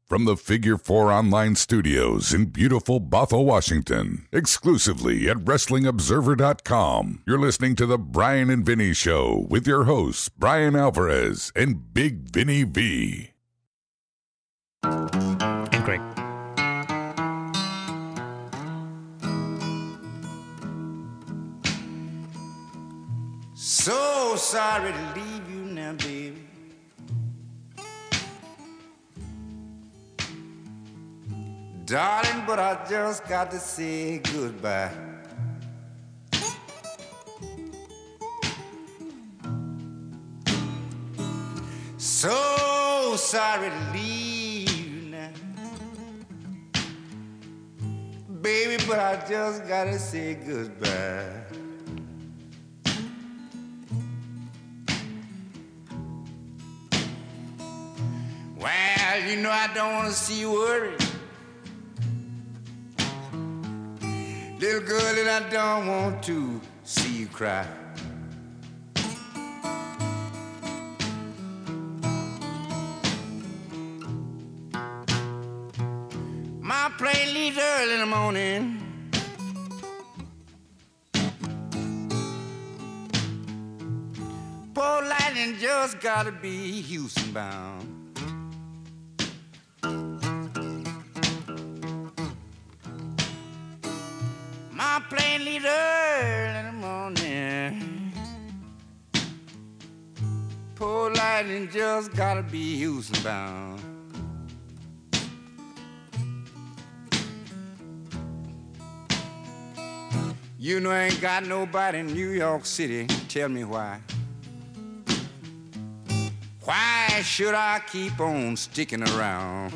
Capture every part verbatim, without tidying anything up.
From the Figure Four Online Studios in beautiful Bothell, Washington, exclusively at Wrestling Observer dot com, you're listening to The Bryan and Vinny Show with your hosts, Bryan Alvarez and Big Vinny V. And Greg. So sorry to leave you now, baby. Darling, but I just got to say goodbye. So sorry to leave you now, baby, but I just got to say goodbye. Well, you know I don't want to see you worry, little girl, and I don't want to see you cry. My plane leaves early in the morning. Poor lightning just gotta be Houston bound. My plane leaves early in the morning. Poor lightning just gotta be Houston bound. You know I ain't got nobody in New York City. Tell me why. Why should I keep on sticking around?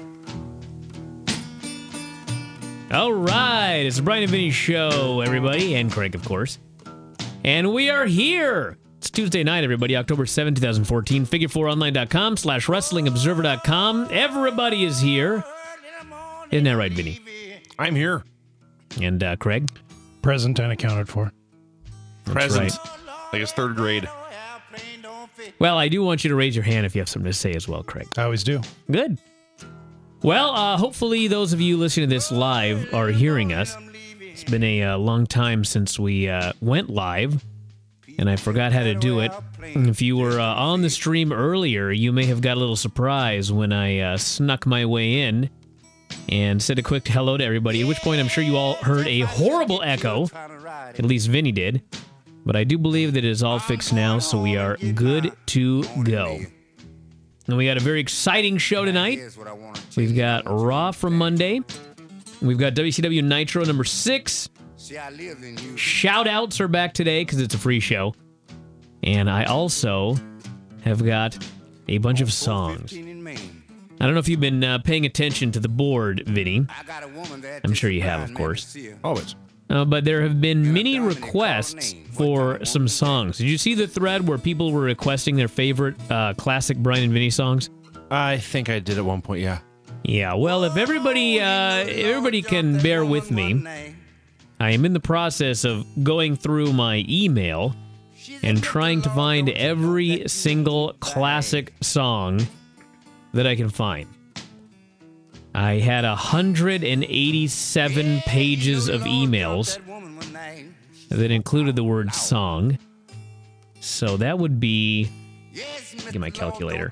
All right, it's the Bryan and Vinny Show, everybody, and Craig, of course. And we are here. It's Tuesday night, everybody, October seventh, twenty fourteen. figure four online dot com slash wrestling observer dot com. Everybody is here. Isn't that right, Vinny? I'm here. And uh, Craig? Present and accounted for. That's Present. right. Like it's third grade. Well, I do want you to raise your hand if you have something to say as well, Craig. I always do. Good. Well, uh, hopefully those of you listening to this live are hearing us. It's been a uh, long time since we uh, went live, and I forgot how to do it. If you were uh, on the stream earlier, you may have got a little surprise when I uh, snuck my way in and said a quick hello to everybody, at which point I'm sure you all heard a horrible echo. At least Vinny did. But I do believe that it is all fixed now, so we are good to go. And we got a very exciting show tonight. We've got Raw from Monday. We've got W C W Nitro number six. Shout-outs are back today because it's a free show. And I also have got a bunch of songs. I don't know if you've been uh, paying attention to the board, Vinny. I'm sure you have, of course. Always. Uh, but there have been many requests for some songs. Did you see the thread where people were requesting their favorite uh, classic Bryan and Vinny songs? I think I did at one point, yeah. Yeah, well, if everybody, uh, everybody can bear with me, I am in the process of going through my email and trying to find every single classic song that I can find. I had one hundred eighty-seven pages of emails that included the word song. So that would be... Get my calculator.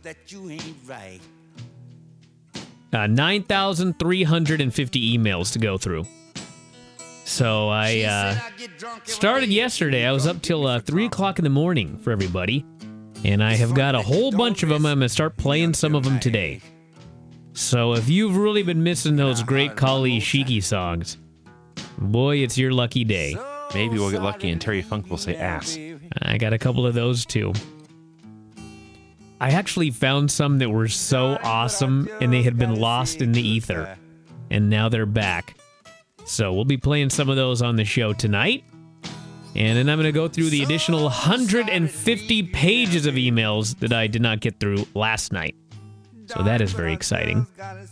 Uh, nine thousand three hundred fifty emails to go through. So I uh, started yesterday. I was up till uh, three o'clock in the morning for everybody. And I have got a whole bunch of them. I'm going to start playing some of them today. So if you've really been missing those great Kali Shiki songs, boy, it's your lucky day. Maybe we'll get lucky and Terry Funk will say ass. I got a couple of those too. I actually found some that were so awesome and they had been lost in the ether. And now they're back. So we'll be playing some of those on the show tonight. And then I'm going to go through the additional one hundred fifty pages of emails that I did not get through last night. So that is very exciting.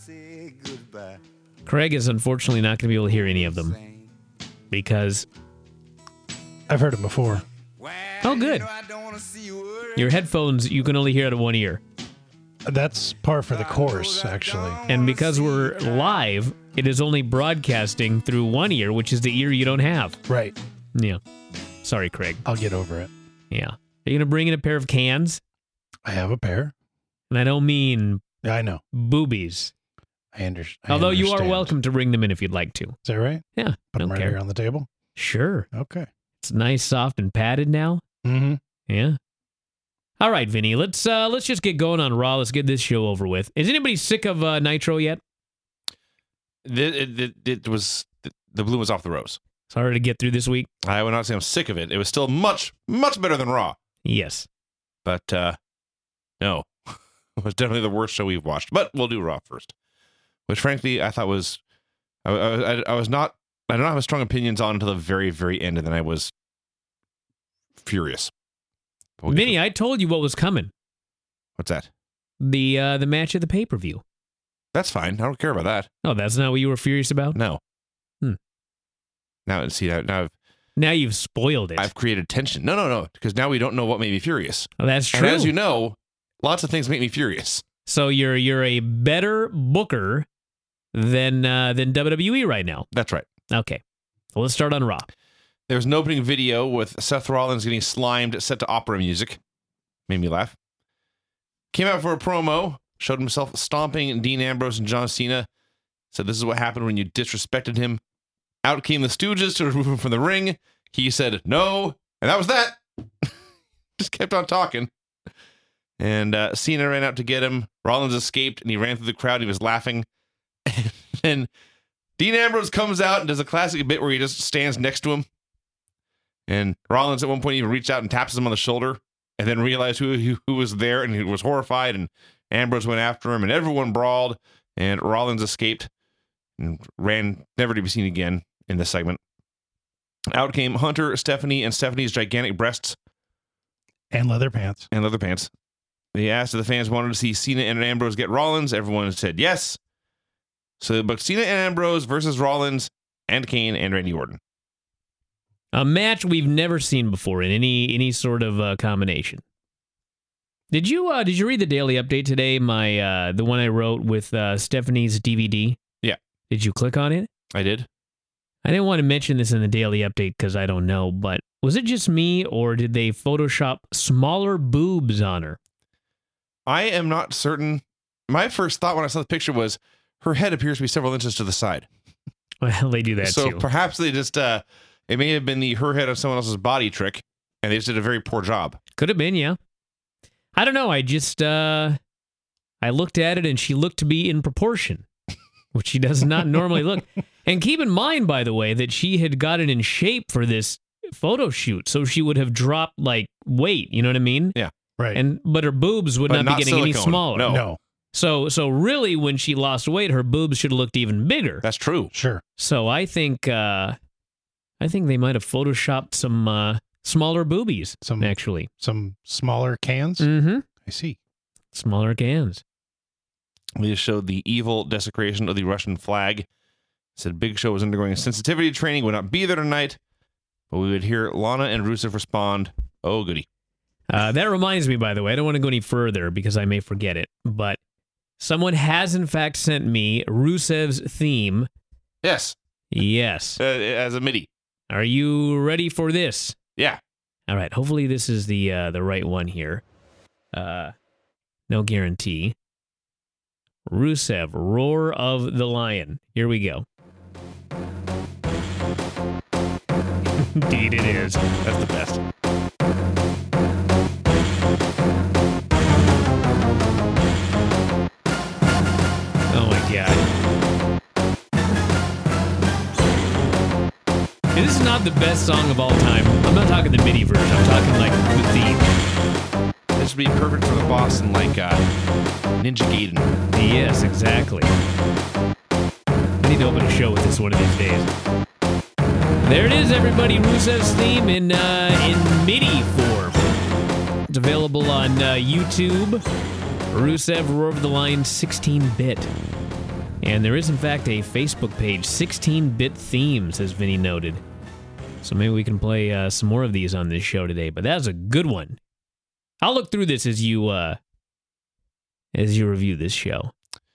Craig is unfortunately not going to be able to hear any of them because I've heard them before. Oh, good. Your headphones, you can only hear out of one ear. That's par for the course, actually. And because we're live, it is only broadcasting through one ear, which is the ear you don't have. Right. Yeah. Sorry, Craig. I'll get over it. Yeah. Are you going to bring in a pair of cans? I have a pair. And I don't mean Yeah, I know. boobies. I, under- I Although understand. you are welcome to bring them in if you'd like to. Is that right? Yeah. Put don't them right care. here on the table? Sure. Okay. It's nice, soft, and padded now. Mm-hmm. Yeah. All right, Vinny. Let's uh, let's just get going on Raw. Let's get this show over with. Is anybody sick of uh, Nitro yet? It, it, it was the bloom was off the rose. Sorry to get through this week. I would not say I'm sick of it. It was still much, much better than Raw. Yes. But uh, no, it was definitely the worst show we've watched. But we'll do Raw first, which frankly I thought was I, I, I was not I don't have strong opinions on until the very, very end, and then I was furious. We'll Vinny, I told you what was coming. What's that? The uh, the match of the pay per view. That's fine. I don't care about that. Oh, that's not what you were furious about? No. Hmm. Now see now, now I've, Now you've spoiled it. I've created tension. No, no, no, because now we don't know what made me furious. Oh, that's true. And as you know, lots of things make me furious. So you're you're a better booker than uh, than W W E right now. That's right. Okay. Well, let's start on Raw. There was an opening video with Seth Rollins getting slimed set to opera music. Made me laugh. Came out for a promo, showed himself stomping Dean Ambrose and John Cena. Said this is what happened when you disrespected him. Out came the Stooges to remove him from the ring. He said no, and that was that. Just kept on talking. And uh, Cena ran out to get him. Rollins escaped, and he ran through the crowd. He was laughing. And then Dean Ambrose comes out and does a classic bit where he just stands next to him. And Rollins at one point even reached out and taps him on the shoulder, and then realized who, who, who was there, and he was horrified, and Ambrose went after him, and everyone brawled, and Rollins escaped and ran, never to be seen again in this segment. Out came Hunter, Stephanie, and Stephanie's gigantic breasts. And leather pants. And leather pants. They asked if the fans wanted to see Cena and Ambrose get Rollins. Everyone said yes. So they booked Cena and Ambrose versus Rollins and Kane and Randy Orton. A match we've never seen before in any any sort of uh, combination. Did you uh, did you read the daily update today? My uh, the one I wrote with uh, Stephanie's D V D. Yeah. Did you click on it? I did. I didn't want to mention this in the daily update because I don't know, but was it just me or did they Photoshop smaller boobs on her? I am not certain. My first thought when I saw the picture was her head appears to be several inches to the side. Well, they do that so too. perhaps they just, uh, it may have been the her head on someone else's body trick, and they just did a very poor job. Could have been, yeah. I don't know. I just, uh, I looked at it and she looked to be in proportion, which she does not normally look. And keep in mind, by the way, that she had gotten in shape for this photo shoot, so she would have dropped like weight. You know what I mean? Yeah. Right. And but her boobs would But not, not be getting any silicone. smaller. No. no. So so really, when she lost weight, her boobs should have looked even bigger. That's true. Sure. So I think uh, I think they might have photoshopped some uh, smaller boobies. Some actually, some smaller cans. mm-hmm. I see. Smaller cans. They showed the evil desecration of the Russian flag. Said Big Show was undergoing sensitivity training, would not be there tonight, but we would hear Lana and Rusev respond, "Oh, goody." Uh, that reminds me, by the way, I don't want to go any further because I may forget it, but someone has in fact sent me Rusev's theme. Yes, Yes. uh, as a MIDI. Are you ready for this? Yeah. All right. Hopefully this is the uh, the right one here. Uh, no guarantee. Rusev, Roar of the Lion. Here we go. Indeed it is. That's the best. Oh my god. This is not the best song of all time. I'm not talking the MIDI version. I'm talking like the theme. This would be perfect for the boss in like uh, Ninja Gaiden. Yes, exactly. I need to open a show with this one of these days. There it is, everybody. Rusev's theme in uh, in MIDI form. It's available on uh, YouTube. Rusev, Roar of the Lion, sixteen bit. And there is, in fact, a Facebook page, sixteen bit themes, as Vinny noted. So maybe we can play uh, some more of these on this show today. But that's a good one. I'll look through this as you uh, as you review this show.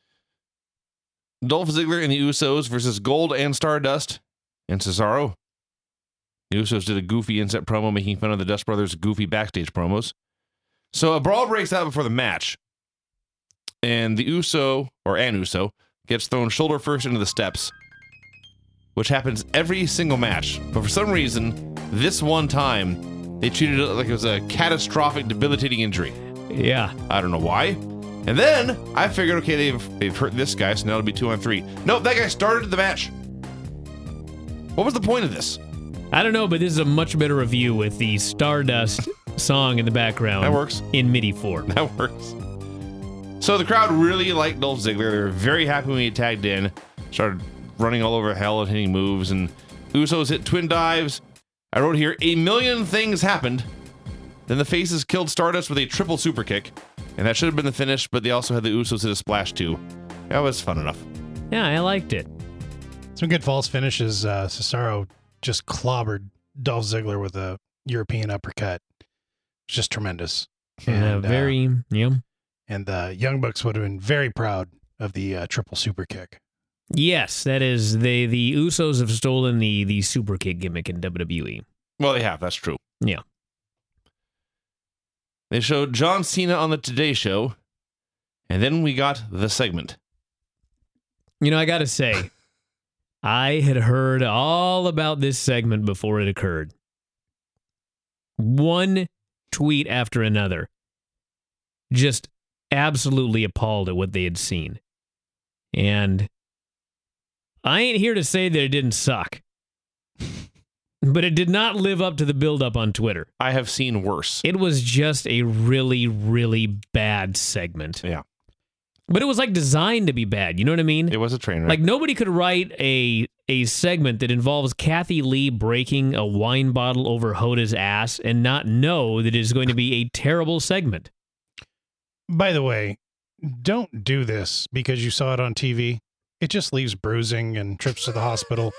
Dolph Ziggler and the Usos versus Gold and Stardust and Cesaro. The Usos did a goofy inset promo making fun of the Dust Brothers' goofy backstage promos. So a brawl breaks out before the match. And the Uso, or an Uso, gets thrown shoulder first into the steps, which happens every single match. But for some reason, this one time, they treated it like it was a catastrophic, debilitating injury. Yeah. I don't know why. And then I figured, okay, they've they've hurt this guy, so now it'll be two on three. Nope, that guy started the match. What was the point of this? I don't know, but this is a much better review with the Stardust song in the background. That works. In MIDI form. That works. So the crowd really liked Dolph Ziggler. They were very happy when he tagged in. Started running all over hell and hitting moves. And Usos hit twin dives. I wrote here, a million things happened. Then the Faces killed Stardust with a triple super kick. And that should have been the finish, but they also had the Usos hit a splash too. That was fun enough. Yeah, I liked it. Some good false finishes. Uh, Cesaro just clobbered Dolph Ziggler with a European uppercut. It's just tremendous. And, uh, very, uh, yeah. And the Young Bucks would have been very proud of the uh, triple super kick. Yes, that is, they, the Usos have stolen the, the super kick gimmick in W W E. Well, they have. That's true. Yeah. They showed John Cena on the Today Show, and then we got the segment. You know, I got to say, I had heard all about this segment before it occurred. One tweet after another. Just absolutely appalled at what they had seen. And I ain't here to say that it didn't suck. But it did not live up to the build-up on Twitter. I have seen worse. It was just a really, really bad segment. Yeah. But it was like designed to be bad. You know what I mean? It was a train wreck. Like nobody could write a a segment that involves Kathy Lee breaking a wine bottle over Hoda's ass and not know that it is going to be a terrible segment. By the way, don't do this because you saw it on T V. It just leaves bruising and trips to the hospital.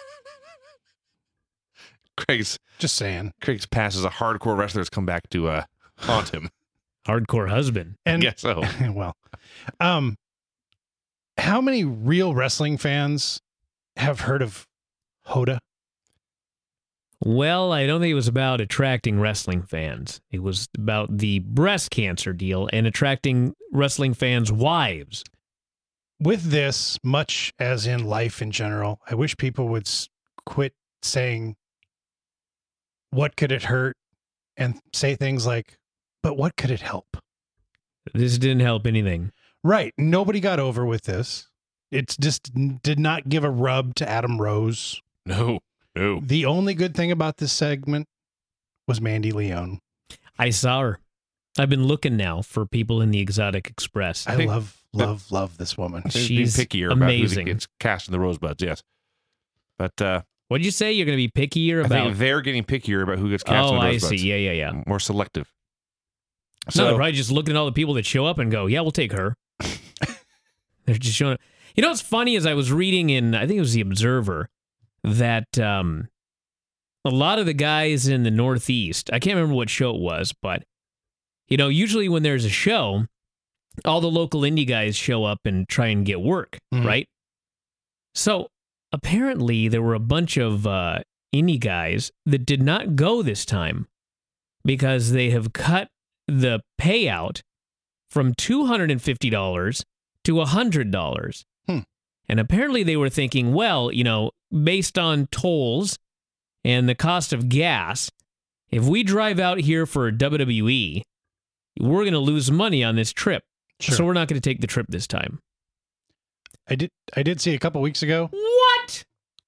Craig's Just saying. Craig's past as a hardcore wrestler has come back to uh, haunt him. Hardcore husband. And I guess so. well, um, how many real wrestling fans have heard of Hoda? Well, I don't think it was about attracting wrestling fans. It was about the breast cancer deal and attracting wrestling fans' wives. With this, much as in life in general, I wish people would s- quit saying, what could it hurt? And say things like, but what could it help? This didn't help anything. Right. Nobody got over with this. It just did not give a rub to Adam Rose. No, no. The only good thing about this segment was Mandy Leone. I saw her. I've been looking now for people in the Exotic Express. I, think love, love, love this woman. They're She's being pickier amazing. about who gets cast in the Rosebuds, yes. But uh, What'd you say? You're going to be pickier I about... think they're getting pickier about who gets cast Oh, in the I Rosebuds. see. Yeah, yeah, yeah. More selective. No, So, they're probably just looking at all the people that show up and go, yeah, we'll take her. They're just showing up. You know what's funny is I was reading in, I think it was The Observer, that um, a lot of the guys in the Northeast, I can't remember what show it was, but, you know, usually when there's a show, all the local indie guys show up and try and get work, Mhm. right? So apparently there were a bunch of uh, indie guys that did not go this time because they have cut the payout from two hundred fifty dollars to one hundred dollars. Hmm. And apparently they were thinking, well, you know, based on tolls and the cost of gas, if we drive out here for W W E, we're going to lose money on this trip. Sure. So we're not going to take the trip this time. I did I did see a couple weeks ago. What?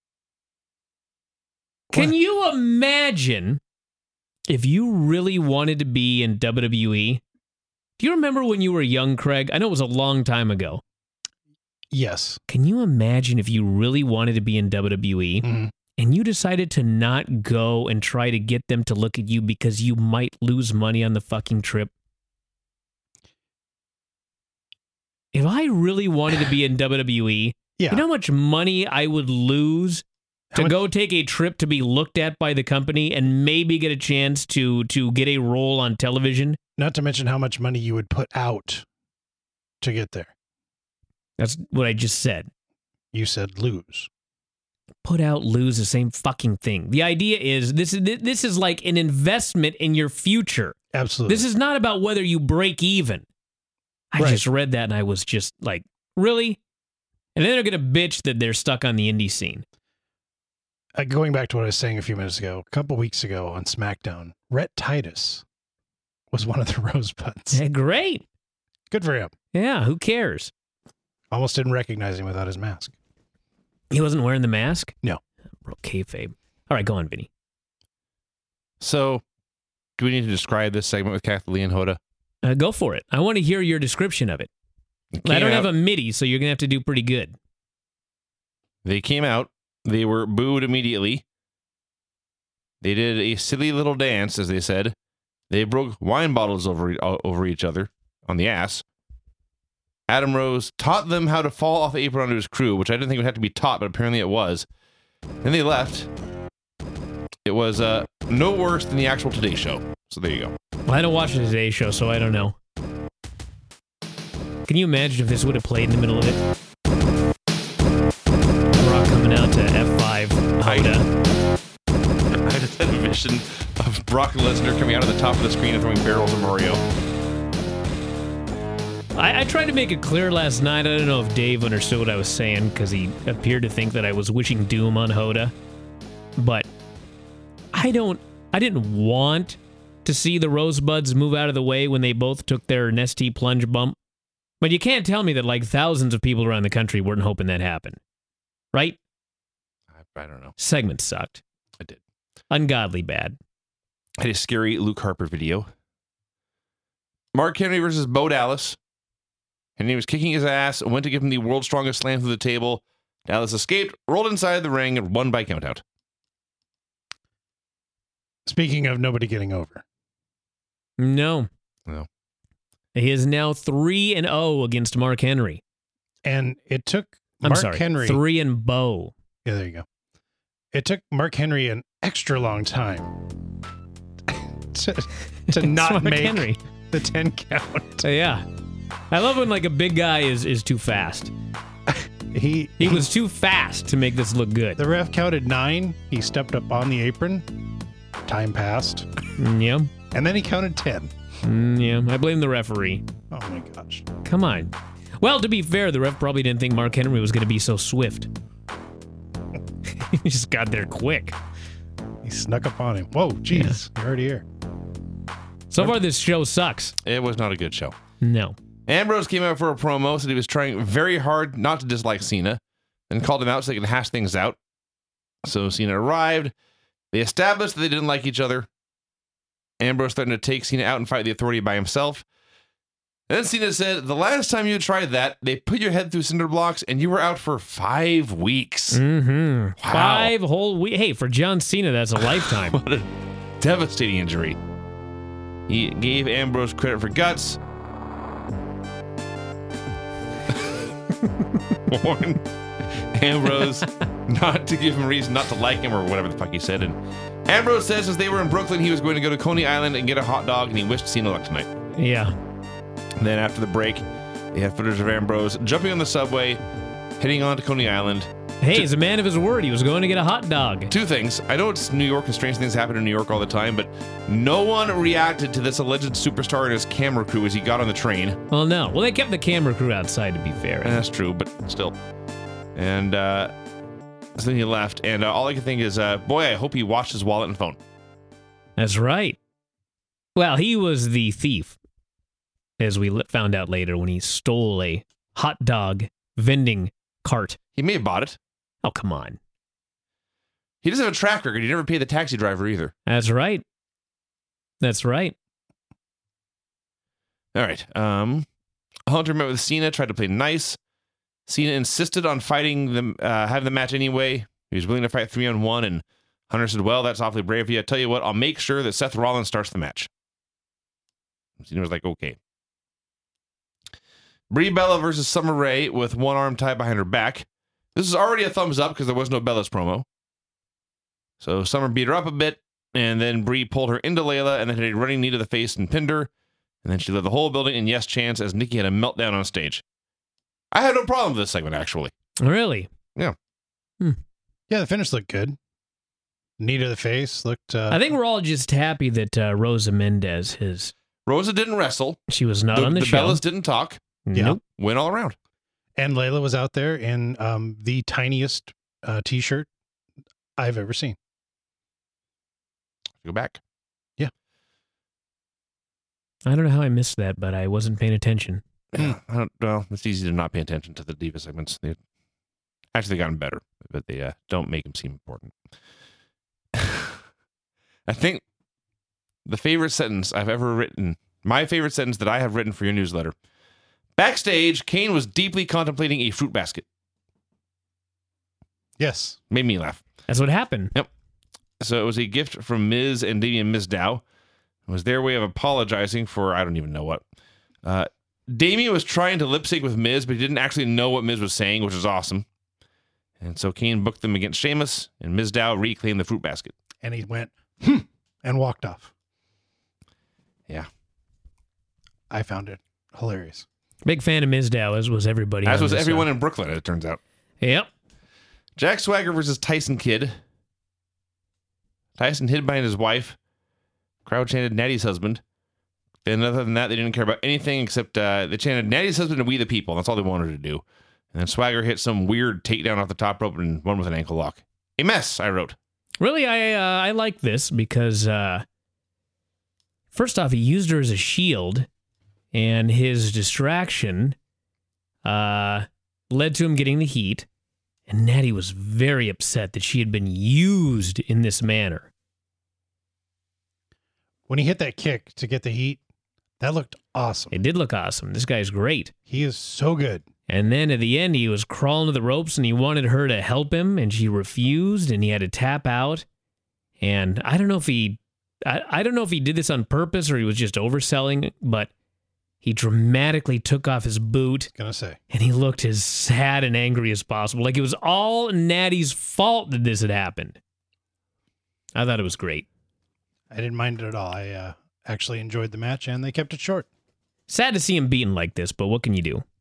Can What? you imagine if you really wanted to be in W W E? Do you remember when you were young, Craig? I know it was a long time ago. Yes. Can you imagine if you really wanted to be in W W E Mhm. and you decided to not go and try to get them to look at you because you might lose money on the fucking trip? If I really wanted to be in W W E, Yeah. you know how much money I would lose How to much- go take a trip to be looked at by the company and maybe get a chance to to get a role on television? Not to mention how much money you would put out to get there? That's what I just said. You said lose. Put out, lose, the same fucking thing. The idea is this is this is like an investment in your future. Absolutely. This is not about whether you break even. I Right. just read that and I was just like, really? And then they're going to bitch that they're stuck on the indie scene. Uh, going back to what I was saying a few minutes ago, a couple weeks ago on SmackDown, Rhett Titus was one of the Rosebuds. Yeah, great. Good for him. Yeah, who cares? Almost didn't recognize him without his mask. He wasn't wearing the mask? No. Bro, kayfabe. All right, go on, Vinny. So, do we need to describe this segment with Kathleen Hoda? Uh, go for it. I want to hear your description of it. It I came don't out- have a MIDI, so you're going to have to do pretty good. They came out. They were booed immediately. They did a silly little dance, as they said. They broke wine bottles over over each other on the ass. Adam Rose taught them how to fall off the apron onto his crew, which I didn't think would have to be taught, but apparently it was. Then they left. It was uh, no worse than the actual Today Show. So there you go. Well, I don't watch the Today Show, so I don't know. Can you imagine if this would have played in the middle of it? Rock coming out to F five Hoda. I just had a vision of Brock Lesnar coming out of the top of the screen and throwing barrels of Oreo. I, I tried to make it clear last night. I don't know if Dave understood what I was saying because he appeared to think that I was wishing doom on Hoda. But I don't, I didn't want to see the Rosebuds move out of the way when they both took their Nestea plunge bump. But you can't tell me that like thousands of people around the country weren't hoping that happened. Right? I, I don't know. Segment sucked. I did. Ungodly bad. I had a scary Luke Harper video. Mark Henry versus Bo Dallas. Henry was kicking his ass, went to give him the world's strongest slam through the table. Dallas escaped, rolled inside the ring, and won by countout. Speaking of nobody getting over. No. No. He is now three and oh against Mark Henry. And it took I'm Mark sorry, Henry. three and Bo. Yeah, there you go. It took Mark Henry an extra long time to, to It's not Mark make Henry. the ten count. Uh, yeah. I love when like a big guy is is too fast. He He was too fast to make this look good. the ref counted nine. He stepped up on the apron. Time passed, Mm, yeah. and then he counted ten. Mm, yeah. I blame the referee. Oh my gosh! Come on. Well, to be fair, the ref probably didn't think Mark Henry was going to be so swift. He just got there quick. He snuck up on him. Whoa, jeez! You're already here. So far, this show sucks. It was not a good show. No. Ambrose came out for a promo, said he was trying very hard not to dislike Cena, and called him out so they could hash things out. So Cena arrived. They established that they didn't like each other. Ambrose threatened to take Cena out and fight the Authority by himself. Then Cena said, the last time you tried that, they put your head through cinder blocks and you were out for five weeks. Mm-hmm. Wow. Five whole weeks. Hey, for John Cena, that's a lifetime. What a devastating injury. He gave Ambrose credit for guts. Warned Ambrose not to give him reason not to like him or whatever the fuck he said. And Ambrose says since they were in Brooklyn, he was going to go to Coney Island and get a hot dog, and he wished Cena luck tonight. Yeah. And then after the break, they had footage of Ambrose jumping on the subway, heading on to Coney Island. Hey, Two- he's a man of his word. He was going to get a hot dog. Two things. I know it's New York and strange things happen in New York all the time, but no one reacted to this alleged superstar and his camera crew as he got on the train. Well, no. Well, they kept the camera crew outside, to be fair. And that's true, but still. And uh, so then he left, and uh, all I can think is, uh, boy, I hope he watched his wallet and phone. That's right. Well, he was the thief, as we li- found out later when he stole a hot dog vending cart. He may have bought it. Oh, come on. He doesn't have a track record. He never paid the taxi driver either. That's right. That's right. All right. Um, Hunter met with Cena, tried to play nice. Cena insisted on fighting them, uh, having the match anyway. He was willing to fight three on one, and Hunter said, well, that's awfully brave of you. I tell you what, I'll make sure that Seth Rollins starts the match. Cena was like, okay. Brie Bella versus Summer Rae with one arm tied behind her back. This is already a thumbs up because there was no Bella's promo. So Summer beat her up a bit, and then Brie pulled her into Layla and then hit a running knee to the face and pinned her. And then she led the whole building in yes chants as Nikki had a meltdown on stage. I had no problem with this segment, actually. Really? Yeah, the finish looked good. Knee to the face looked... Uh, I think we're all just happy that uh, Rosa Mendez, his... Rosa didn't wrestle. She was not the, on the, the show. Bellas didn't talk. Yeah. Nope. Win all around. And Layla was out there in um, the tiniest uh, T-shirt I've ever seen. Go back. I don't know how I missed that, but I wasn't paying attention. Yeah, I don't, well, it's easy to not pay attention to the diva segments. They, actually, they've gotten better, but they uh, don't make them seem important. I think the favorite sentence I've ever written, my favorite sentence that I have written for your newsletter. Backstage, Kane was deeply contemplating a fruit basket. Yes. Made me laugh. That's what happened. Yep. So it was a gift from Miz and Damien Mizdow. It was their way of apologizing for, I don't even know what. Uh, Damien was trying to lip sync with Miz, but he didn't actually know what Miz was saying, which was awesome. And so Kane booked them against Sheamus, and Mizdow reclaimed the fruit basket. And he went, hmm, and walked off. Yeah. I found it hilarious. Big fan of Mizdow, as was everybody. As on was this, everyone uh, in Brooklyn, it turns out. Yep. Jack Swagger versus Tyson Kidd. Tyson hid behind his wife. Crowd chanted Natty's husband. And other than that, they didn't care about anything except uh, they chanted Natty's husband and We the People. That's all they wanted to do. And then Swagger hit some weird takedown off the top rope and one with an ankle lock. A mess, I wrote. Really, I uh, I like this because uh, first off, he used her as a shield, and his distraction uh, led to him getting the heat. And Natty was very upset that she had been used in this manner. When he hit that kick to get the heat, that looked awesome. It did look awesome. This guy's great. He is so good. And then at the end, he was crawling to the ropes, and he wanted her to help him, and she refused, and he had to tap out. And I don't know if he, I, I don't know if he did this on purpose or he was just overselling, but he dramatically took off his boot. Gonna say. And he looked as sad and angry as possible. Like it was all Natty's fault that this had happened. I thought it was great. I didn't mind it at all. I uh, actually enjoyed the match, and they kept it short. Sad to see him beaten like this, but what can you do?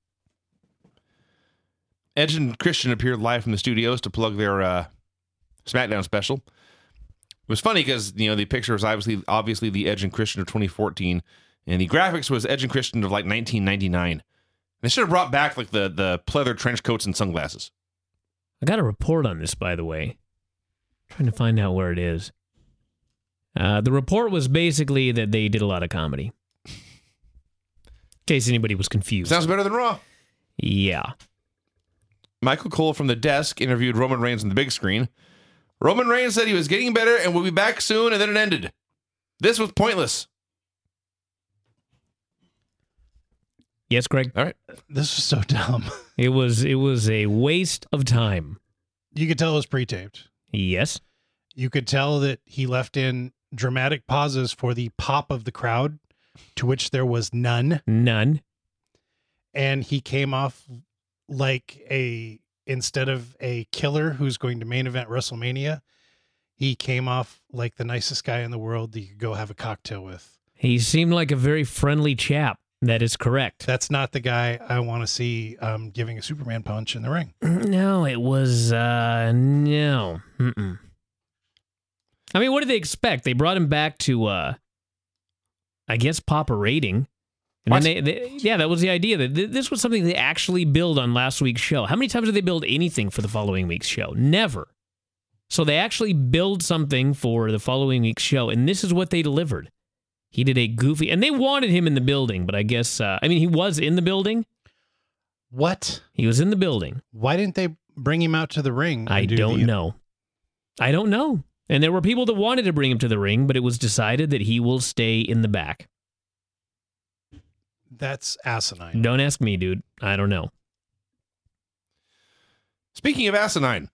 Edge and Christian appeared live from the studios to plug their uh, SmackDown special. It was funny because, you know, the picture was obviously obviously the Edge and Christian of twenty fourteen, and the graphics was Edge and Christian of like nineteen ninety-nine. They should have brought back like the the pleather trench coats and sunglasses. I got a report on this, by the way. I'm trying to find out where it is. Uh, the report was basically that they did a lot of comedy. In case anybody was confused. Sounds better than Raw. Yeah. Michael Cole from The Desk interviewed Roman Reigns on the big screen. Roman Reigns said he was getting better and will be back soon, and then it ended. This was pointless. Yes, Greg? All right. This was so dumb. It was it was a waste of time. You could tell it was pre-taped. Yes. You could tell that he left in dramatic pauses for the pop of the crowd, to which there was none. None. And he came off like a, instead of a killer who's going to main event WrestleMania, he came off like the nicest guy in the world that you could go have a cocktail with. He seemed like a very friendly chap. That is correct. That's not the guy I want to see um, giving a Superman punch in the ring. No, it was, uh, no. Mm-mm. I mean, what did they expect? They brought him back to, uh, I guess, pop a rating. And What? then they, they, yeah, that was the idea. That th- this was something they actually build on last week's show. How many times did they build anything for the following week's show? Never. So they actually build something for the following week's show, and this is what they delivered. He did a goofy, and they wanted him in the building, but I guess, uh, I mean, he was in the building. What? He was in the building. Why didn't they bring him out to the ring? and I do don't the- know. I don't know. And there were people that wanted to bring him to the ring, but it was decided that he will stay in the back. That's asinine. Don't ask me, dude. I don't know. Speaking of asinine,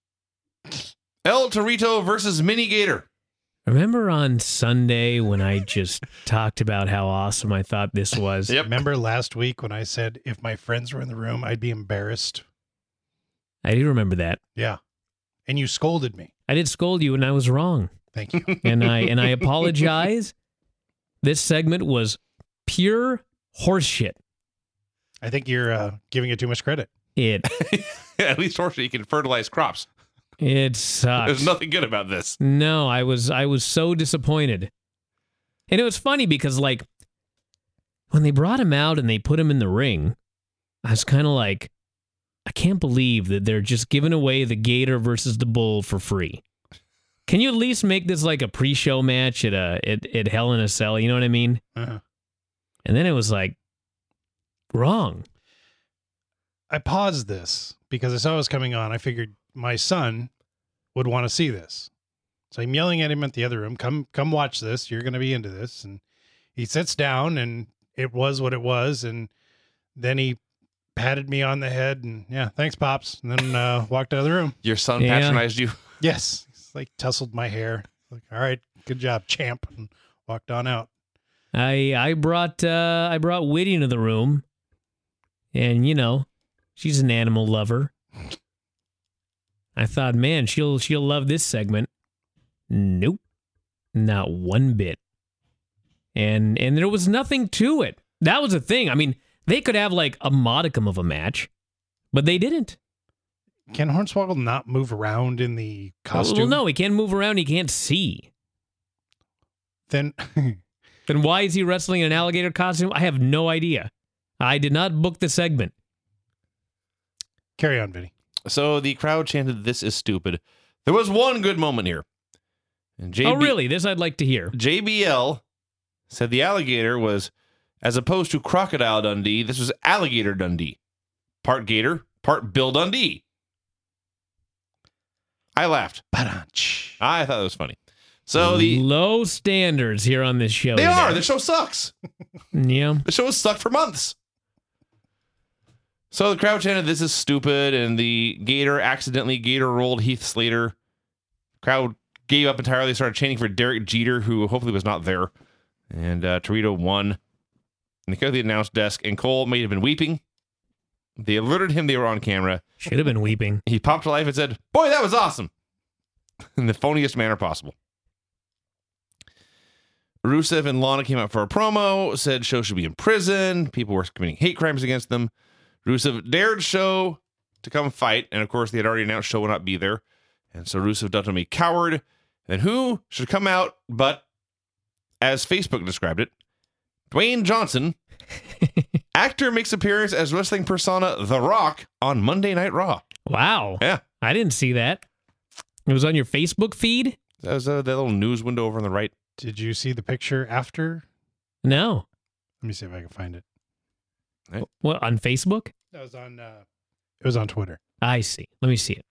El Torito versus Mini Gator. Remember on Sunday when I just talked about how awesome I thought this was? Yep. Remember last week when I said if my friends were in the room, I'd be embarrassed? I do remember that. Yeah. And you scolded me. I did scold you, and I was wrong. Thank you. And I and I apologize. This segment was pure horseshit. I think you're uh, giving it too much credit. It At least horse you can fertilize crops. it sucks. There's nothing good about this. No, I was I was so disappointed. And it was funny because, like, when they brought him out and they put him in the ring, I was kind of like, I can't believe that they're just giving away the Gator versus the Bull for free. Can you at least make this like a pre-show match at a at, at Hell in a Cell? You know what I mean? Uh-huh. And then it was like, wrong. I paused this because I saw it was coming on. I figured my son would want to see this. So I'm yelling at him at the other room, come come watch this. You're going to be into this. And he sits down, and it was what it was. And then he patted me on the head and, yeah, thanks, Pops. And then uh, walked out of the room. Your son Yeah. patronized you. Yes. He's like tousled my hair. Like, all right, good job, champ. And walked on out. I I brought uh, I brought Whitty into the room, and you know, she's an animal lover. I thought, man, she'll she'll love this segment. Nope, not one bit. And and there was nothing to it. That was the thing. I mean, they could have like a modicum of a match, but they didn't. Can Hornswoggle not move around in the costume? Well, no, he can't move around. He can't see. Then Then why is he wrestling in an alligator costume? I have no idea. I did not book the segment. carry on, Vinny. So the crowd chanted, "This is stupid." There was one good moment here. And J B, Oh, really? This I'd like to hear. J B L said the alligator was, as opposed to Crocodile Dundee, this was Alligator Dundee. Part gator, part Bill Dundee. I laughed. Ba-dunch. I thought it was funny. So the low standards here on this show. they today. are. The show sucks. Yeah. The show has sucked for months. So the crowd chanted, "This is stupid," and the gator accidentally gator rolled Heath Slater. Crowd gave up entirely, started chanting for Derek Jeter, who hopefully was not there. And uh, Torito won. And they go to the announce desk, and Cole may have been weeping. They alerted him they were on camera. Should have been weeping. He popped to life and said, "Boy, that was awesome," in the phoniest manner possible. Rusev and Lana came out for a promo, said Show should be in prison. People were committing hate crimes against them. Rusev dared Show to come fight, and of course they had already announced Show would not be there. And so Rusev dubbed him a coward. And who should come out but, as Facebook described it, Dwayne Johnson, actor makes appearance as wrestling persona The Rock on Monday Night Raw. Wow. Yeah. I didn't see that. It was on your Facebook feed? That was uh, that little news window over on the right. Did you see the picture after? No. Let me see if I can find it. What, on Facebook? That was on. Uh, it was on Twitter. I see. Let me see it.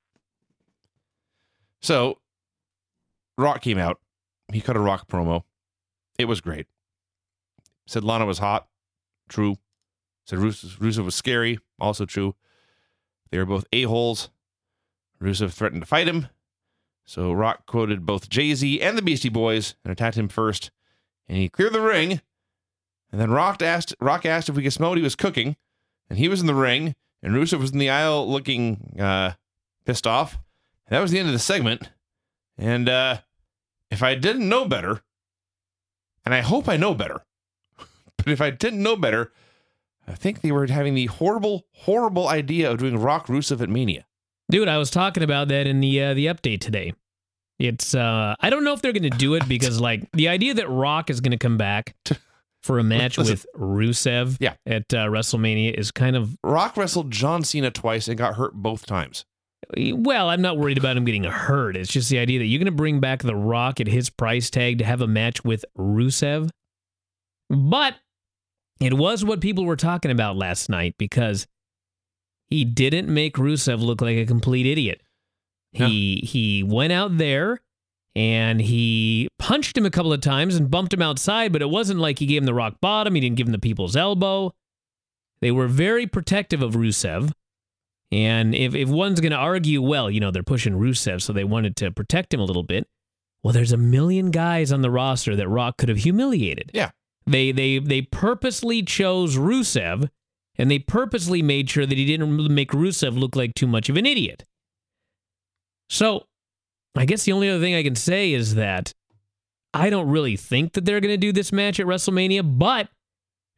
So, Rock came out. He cut a Rock promo. It was great. Said Lana was hot. True. Said Rusev, Rusev was scary. Also true. They were both a-holes. Rusev threatened to fight him. So Rock quoted both Jay-Z and the Beastie Boys and attacked him first. And he cleared the ring. And then Rock asked, Rock asked if we could smell what he was cooking. And he was in the ring. And Rusev was in the aisle looking uh, pissed off. And that was the end of the segment. And uh, if I didn't know better, and I hope I know better, but if I didn't know better, I think they were having the horrible, horrible idea of doing Rock Rusev at Mania. Dude, I was talking about that in the uh, the update today. It's uh I don't know if they're going to do it because like the idea that Rock is going to come back for a match Listen. with Rusev Yeah. at uh, WrestleMania is kind of, Rock wrestled John Cena twice and got hurt both times. well, I'm not worried about him getting hurt. It's just the idea that you're going to bring back The Rock at his price tag to have a match with Rusev. But it was what people were talking about last night because he didn't make Rusev look like a complete idiot. He he went out there and he punched him a couple of times and bumped him outside, but it wasn't like he gave him the rock bottom. He didn't give him the people's elbow. They were very protective of Rusev. And if, if one's going to argue, well, you know, they're pushing Rusev, so they wanted to protect him a little bit. Well, there's a million guys on the roster that Rock could have humiliated. Yeah. They they they purposely chose Rusev, and they purposely made sure that he didn't make Rusev look like too much of an idiot. So, I guess the only other thing I can say is that I don't really think that they're going to do this match at WrestleMania, but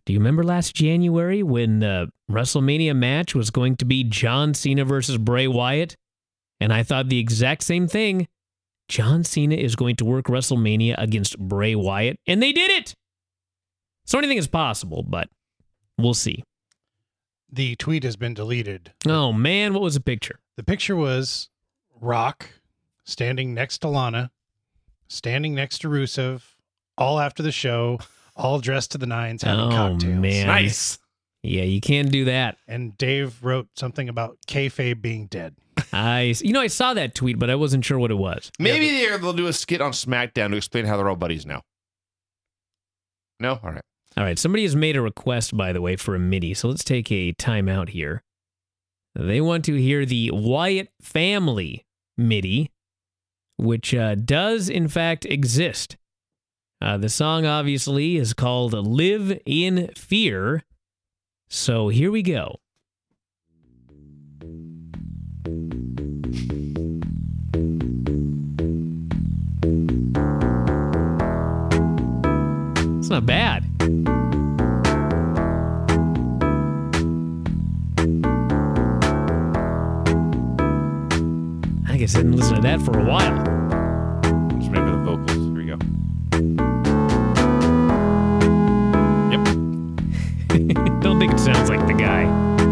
Do you remember last January when the WrestleMania match was going to be John Cena versus Bray Wyatt? And I thought the exact same thing. John Cena is going to work WrestleMania against Bray Wyatt, and they did it! So anything is possible, but we'll see. The tweet has been deleted. Oh, man, what was the picture? The picture was Rock standing next to Lana, standing next to Rusev, all after the show, all dressed to the nines, having Oh, cocktails. man. Nice. Yeah, you can't do that. And Dave wrote something about kayfabe being dead. I, you know, I saw that tweet, but I wasn't sure what it was. Maybe they're- they'll do a skit on SmackDown to explain how they're all buddies now. No? All right. All right, somebody has made a request, by the way, for a MIDI, so let's take a time out here. They want to hear the Wyatt family MIDI, which uh, does, in fact, exist. Uh, the song, obviously, is called Live in Fear. So here we go. It's not bad. I guess I didn't listen to that for a while. Just remember the vocals. Here we go. Yep. Don't think it sounds like the guy.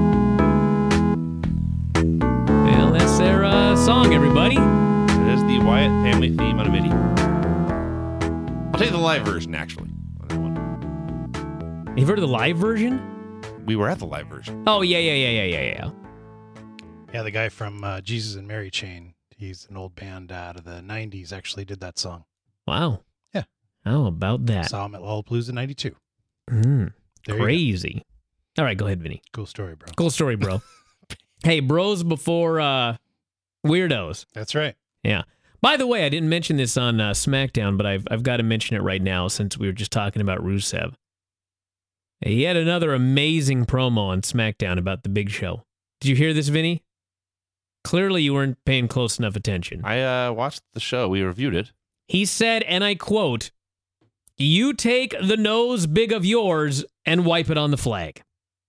Well, that's their uh, song, everybody. It is the Wyatt family theme on a MIDI. I'll take the live version, actually, on that one. You've heard of the live version? We were at the live version. Oh, yeah, yeah, yeah, yeah, yeah, yeah. Yeah, the guy from uh, Jesus and Mary Chain. He's an old band out of the nineties, actually did that song. Wow. Yeah. How about that? Saw him at Lollapalooza ninety-two. Mm, There you go. crazy. All right, go ahead, Vinny. Cool story, bro. Cool story, bro. Hey, bros before uh, weirdos. That's right. Yeah. By the way, I didn't mention this on uh, SmackDown, but I've I've got to mention it right now since we were just talking about Rusev. He had another amazing promo on SmackDown about the Big Show. Did you hear this, Vinny? Clearly, you weren't paying close enough attention. I uh, watched the show. We reviewed it. He said, and I quote, "You take the nose big of yours and wipe it on the flag."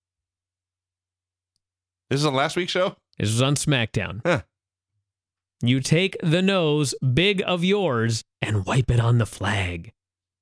This is on last week's show? This was on SmackDown. Huh. You take the nose big of yours and wipe it on the flag.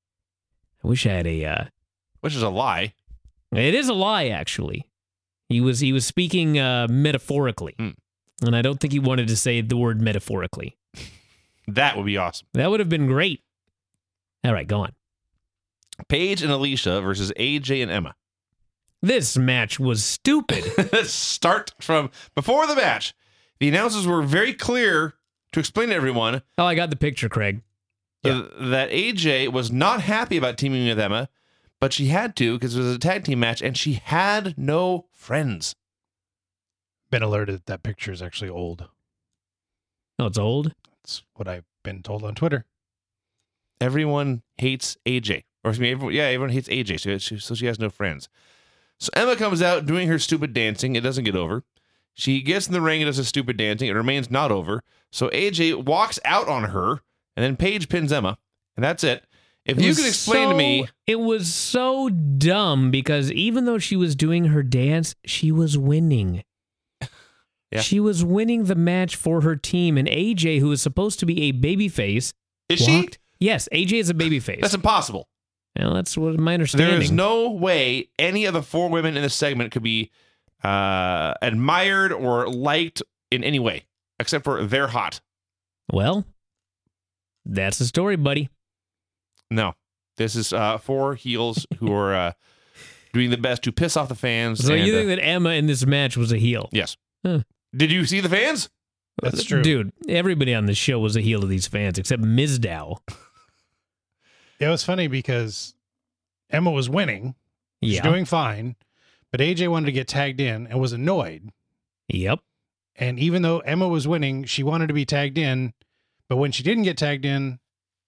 I wish I had a... Uh, Which is a lie. it is a lie, actually. He was he was speaking uh, metaphorically. Hmm. And I don't think he wanted to say the word metaphorically. That would be awesome. That would have been great. All right, go on. Paige and Alicia versus A J and Emma. This match was stupid. Start from before the match. The announcers were very clear to explain to everyone Oh, I got the picture, Craig. uh, that A J was not happy about teaming with Emma, but she had to because it was a tag team match and she had no friends. Been alerted that picture is actually old. Oh, it's old? That's what I've been told on Twitter. Everyone hates A J. Or excuse me, everyone, yeah, everyone hates A J, so she, so she has no friends. So Emma comes out doing her stupid dancing. It doesn't get over. She gets in the ring and does a stupid dancing. It remains not over. So A J walks out on her, and then Paige pins Emma, and that's it. If It you was could explain so- to me, It was so dumb because even though she was doing her dance, she was winning. Yeah. She was winning the match for her team, and A J, who is supposed to be a babyface, is she? walked. Yes, A J is a babyface. That's impossible. Well, that's what my understanding. There is no way any of the four women in this segment could be uh, admired or liked in any way, except for they're hot. Well, that's the story, buddy. No, this is uh, four heels who are uh, doing the best to piss off the fans. So and, you uh, think that Emma in this match was a heel? yes. Huh. Did you see the fans? That's true. Dude, everybody on the show was a heel to these fans except Miz Dow. Yeah, it was funny because Emma was winning. She's Yeah. doing fine. But A J wanted to get tagged in and was annoyed. Yep. And even though Emma was winning, she wanted to be tagged in. But when she didn't get tagged in,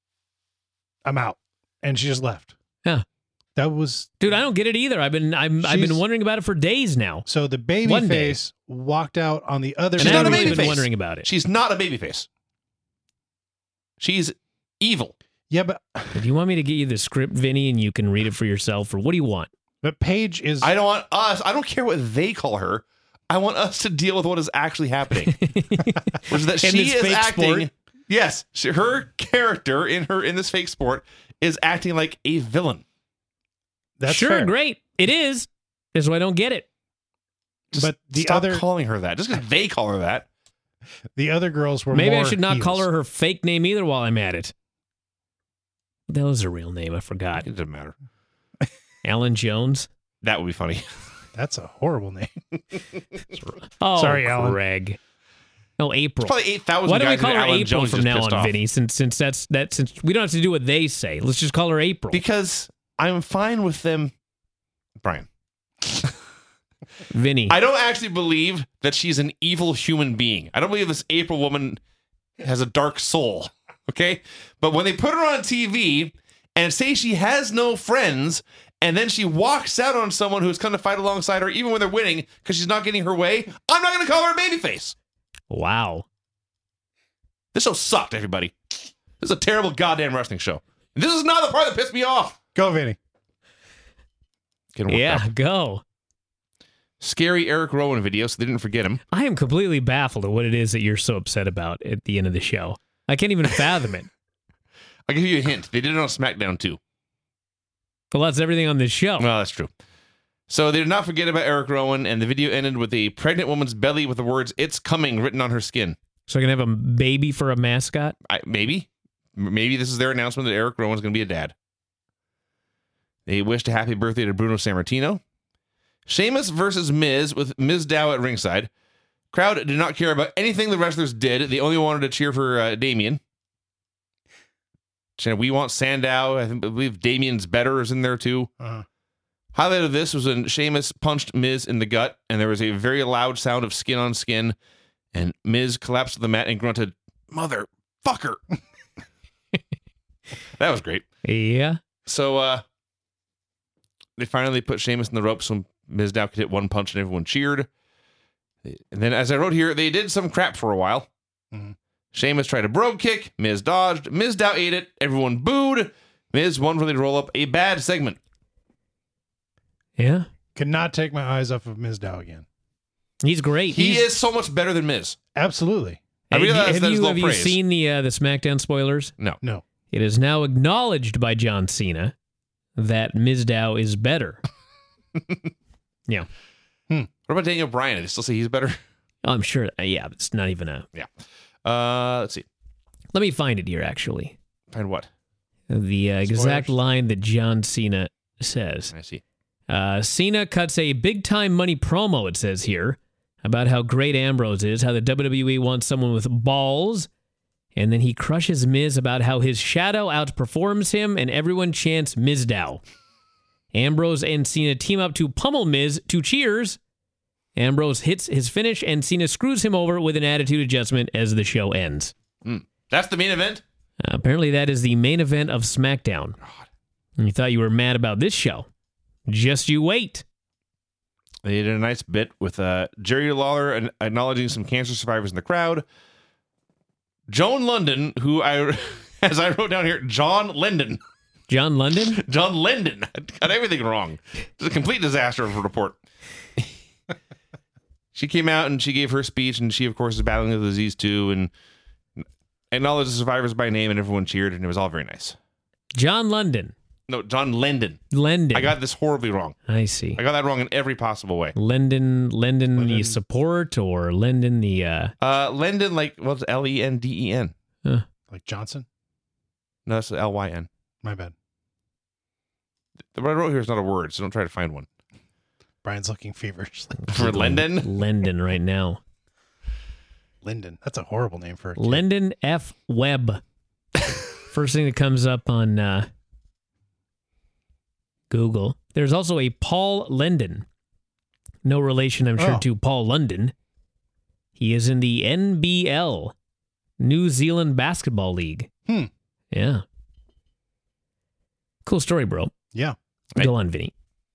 I'm out. And she just left. Yeah. That was Dude, I don't get it either. I've been I'm, I've been She's- wondering about it for days now. so the baby One day. face walked out on the other And She's I've not a really babyface. been wondering about it. She's not a babyface. She's evil. Yeah, but Do you want me to get you the script, Vinny, and you can read it for yourself, or what do you want? But Paige is. I don't want us. I don't care what they call her. I want us to deal with what is actually happening. Which is that In she this is fake acting. sport? Yes, she, her character in her in this fake sport is acting like a villain. That's sure, fair. great. It is. That's why I don't get it. Just But the stop other- calling her that. Just because they call her that. The other girls were. Maybe I more should not call heels. her her fake name either while I'm at it. That was her real name. I forgot. It doesn't matter. Alan Jones. That would be funny. That's a horrible name. Oh, Sorry, Alan. Greg. No, April. Probably eight thousand. Why do we guys call in her Alan April Jones from just now pissed on, off. Vinny? Since since that's that since we don't have to do what they say. Let's just call her April. Because I'm fine with them, Brian. Vinny. I don't actually believe that she's an evil human being. I don't believe this April woman has a dark soul. Okay, but when they put her on T V and say she has no friends, and then she walks out on someone who's come to fight alongside her, even when they're winning, because she's not getting her way, I'm not going to call her a babyface. Wow. This show sucked, everybody. This is a terrible goddamn wrestling show. And this is not the part that pissed me off. Go, Vinny. Getting worked Yeah, up. go. Scary Eric Rowan video, so they didn't forget him. I am completely baffled at what it is that you're so upset about at the end of the show. I can't even fathom it. I'll give you a hint. They did it on SmackDown too. Well, that's everything on this show. Well, that's true. So they did not forget about Eric Rowan, and the video ended with a pregnant woman's belly with the words "It's coming" written on her skin. So I can have a baby for a mascot? I, maybe. M- Maybe this is their announcement that Eric Rowan's going to be a dad. They wished a happy birthday to Bruno Sammartino. Sheamus versus Miz with Miz Dow at ringside. Crowd did not care about anything the wrestlers did. They only wanted to cheer for uh, Damien. So we want Sandow. I, think, I believe Damien's better is in there too. Uh-huh. Highlight of this was when Sheamus punched Miz in the gut, and there was a very loud sound of skin on skin, and Miz collapsed to the mat and grunted, "Motherfucker." That was great. Yeah. So uh, they finally put Sheamus in the ropes so Miz Dow could hit one punch and everyone cheered. And then, as I wrote here, they did some crap for a while. Mhm. Sheamus tried a brogue kick. Miz dodged. Miz Dow ate it. Everyone booed. Miz won for the roll up. A bad segment. Yeah. Could not take my eyes off of Miz Dow again. He's great. He He's, is so much better than Miz. Absolutely. I Have you- realize have that is you, low have you praise. seen the uh, the SmackDown spoilers? No. No. It is now acknowledged by John Cena that Miz Dow is better. Yeah. What about Daniel Bryan? Did I still say he's better? I'm sure. Uh, yeah, it's not even a. Uh, let's see. Let me find it here, actually. Find what? The uh, exact Spoilers? line that John Cena says. I see. Uh, Cena cuts a big time money promo, it says here, about how great Ambrose is, how the W W E wants someone with balls, and then he crushes Miz about how his shadow outperforms him, and everyone chants Mizdow. Ambrose and Cena team up to pummel Miz to cheers. Ambrose hits his finish, and Cena screws him over with an attitude adjustment as the show ends. Mm. That's the main event? Uh, apparently, that is the main event of SmackDown. And you thought you were mad about this show. Just you wait. They did a nice bit with uh, Jerry Lawler an- acknowledging some cancer survivors in the crowd. Joan London, who I, as I wrote down here, John Lendon. John London? John Lendon. Got everything wrong. It's a complete disaster of a report. She came out and she gave her speech, and she, of course, is battling the disease too, and acknowledged the survivors by name, and everyone cheered, and it was all very nice. John London. No, John Lendon. Lendon. I got this horribly wrong. I see. I got that wrong in every possible way. Lendon, Lendon, the Lendon. support, or Lendon the, uh, Uh, Lendon, like, well, it's L E N D E N. Like Johnson? No, that's L Y N. My bad. What I wrote here is not a word, so don't try to find one. Brian's looking feverishly. For Lendon? Lendon right now. Lyndon. That's a horrible name for a kid. Lendon F. Webb. First thing that comes up on uh, Google. There's also a Paul Lendon. No relation, I'm sure, Oh. to Paul London. He is in the N B L, New Zealand Basketball League. Hmm. Yeah. Cool story, bro. Yeah. Go on, Vinny.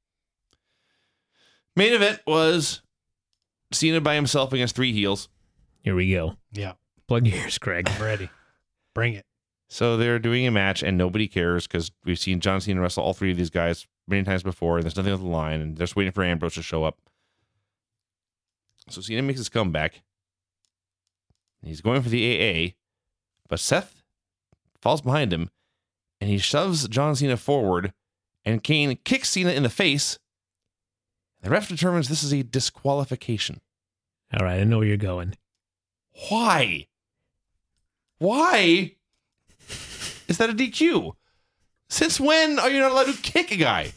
Main event was Cena by himself against three heels. Here we go. Yeah. Plug your ears, Craig. I'm ready. Bring it. So they're doing a match, and nobody cares because we've seen John Cena wrestle all three of these guys many times before, and there's nothing on the line, and they're just waiting for Ambrose to show up. So Cena makes his comeback. He's going for the A A, but Seth falls behind him, and he shoves John Cena forward, and Kane kicks Cena in the face. The ref determines this is a disqualification. All right, I know where you're going. Why? Why is that a D Q? Since when are you not allowed to kick a guy?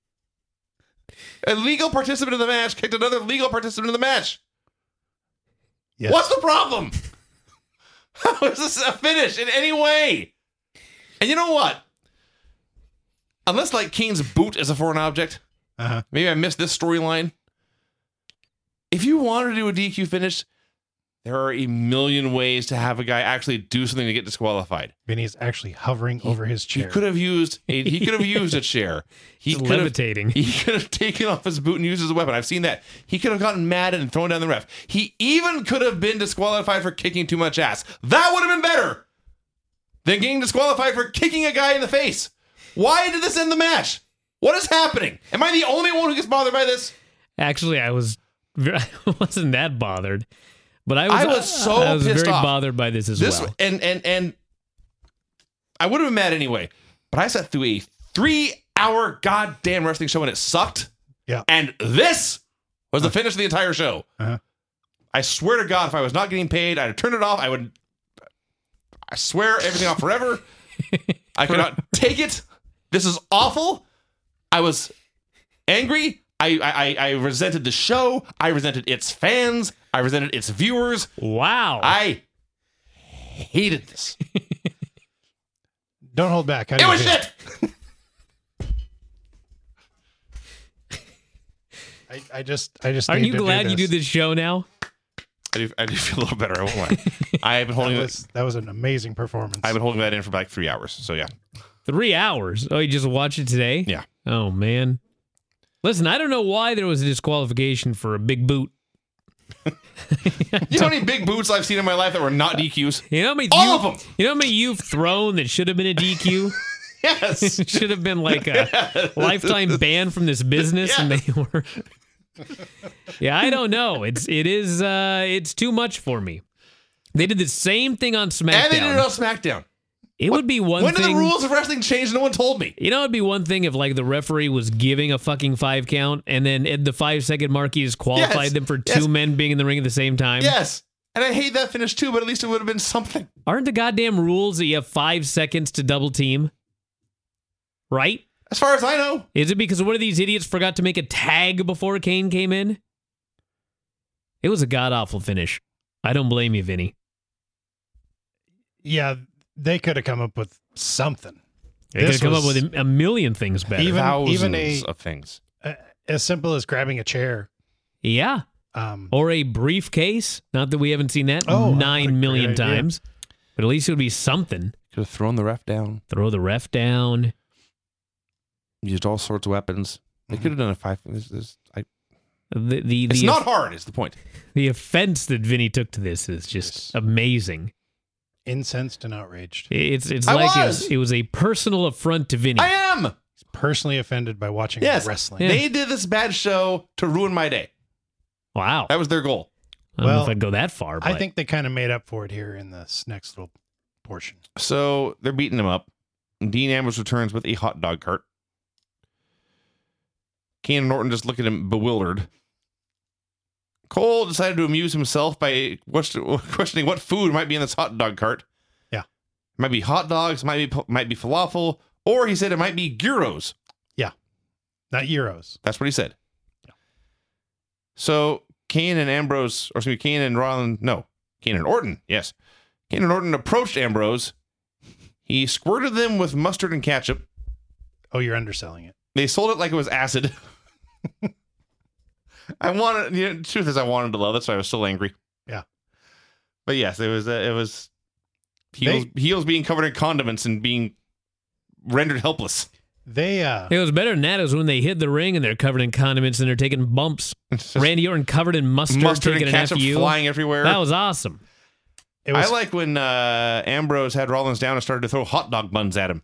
A legal participant in the match kicked another legal participant in the match. Yes. What's the problem? How is this a finish in any way? And you know what? Unless like Kane's boot is a foreign object, Uh-huh. maybe I missed this storyline. If you wanted to do a D Q finish, there are a million ways to have a guy actually do something to get disqualified. Vinny's actually hovering over his He chair. could have used a he could have used a chair. He Just could have levitating. He could have taken off his boot and used it as a weapon. I've seen that. He could have gotten mad and thrown down the ref. He even could have been disqualified for kicking too much ass. That would have been better than getting disqualified for kicking a guy in the face. Why did this end the match? What is happening? Am I the only one who gets bothered by this? Actually, I was I wasn't that bothered, but I was I was so I was pissed very off. bothered by this as This well. and and and I would have been mad anyway, but I sat through a three-hour goddamn wrestling show and it sucked. Yeah. And this was the finish of the entire show. Uh-huh. I swear to God, if I was not getting paid, I'd turn it off. I would. I swear everything off forever. I could not take it. This is awful. I was angry. I, I I resented the show. I resented its fans. I resented its viewers. Wow. I hated this. Don't hold back. How do It you was feel? shit. I, I just, I just. Aren't need you to do glad you do this. this show now? I do, I do feel a little better. I won't lie. I have been holding That it. was, that was an amazing performance. I've been holding that in for like three hours. So yeah, Three hours. Oh, you just watched it today? yeah. Oh man. Listen, I don't know why there was a disqualification for a big boot. You know how many big boots I've seen in my life that were not D Qs? You know how many All you, of them. You know how many you've thrown that should have been a D Q? Yes. It should have been like a lifetime ban from this business, and they were. Yeah, I don't know. It's it is uh it's too much for me. They did the same thing on SmackDown. And they did it on SmackDown. It would be one When thing. did the rules of wrestling change? No one told me. You know, it'd be one thing if like the referee was giving a fucking five count, and then at the five second mark he just qualified Yes, them for yes. two men being in the ring at the same time. Yes. And I hate that finish too, but at least it would have been something. Aren't the goddamn rules that you have five seconds to double team? Right? As far as I know. Is it because one of these idiots forgot to make a tag before Kane came in? It was a god awful finish. I don't blame you, Vinny. Yeah, they could have come up with something. They could This have come up was- with a, a million things better. Even- Thousands even a- of things. Uh, as simple as grabbing a chair. yeah. Um, Or a briefcase. Not that we haven't seen that Oh, what a nine million great idea. times. But at least it would be something. Could have thrown the ref down. Throw the ref down. Used all sorts of weapons. They Mm-hmm. could have done a five. This, this, I, The the it's the, not hard, is the point. the offense that Vinny took to this is just Yes. amazing. incensed and outraged. It's it's I like it was. was, it was a personal affront to Vinny. I am. Personally offended by watching Yes. wrestling. Yeah. They did this bad show to ruin my day. Wow. That was their goal. I don't know Well, if I'd go that far. But I think they kind of made up for it here in this next little portion. So they're beating him up. Dean Ambrose returns with a hot dog cart. Kane and Orton just look at him bewildered. Cole decided to amuse himself by questioning what food might be in this hot dog cart. Yeah. It might be hot dogs, might be might be falafel, or he said it might be gyros. Not Euros. That's what he said. So Kane and Ambrose, or excuse me, Kane and Rollins, no, Kane and Orton, yes. Kane and Orton approached Ambrose. He squirted them with mustard and ketchup. Oh, you're underselling it. They sold it like it was acid. I wanted, you know, the truth is, I wanted to love. That's why I was so angry. Yeah. But yes, it was, uh, it was heels, heels being covered in condiments and being rendered helpless. They, uh, it was better than that. It was when they hit the ring and they're covered in condiments and they're taking bumps. It's just Randy Orton covered in mustard, mustard taking and an ketchup F U. flying everywhere. That was awesome. it was, I like when uh, Ambrose had Rollins down and started to throw hot dog buns at him.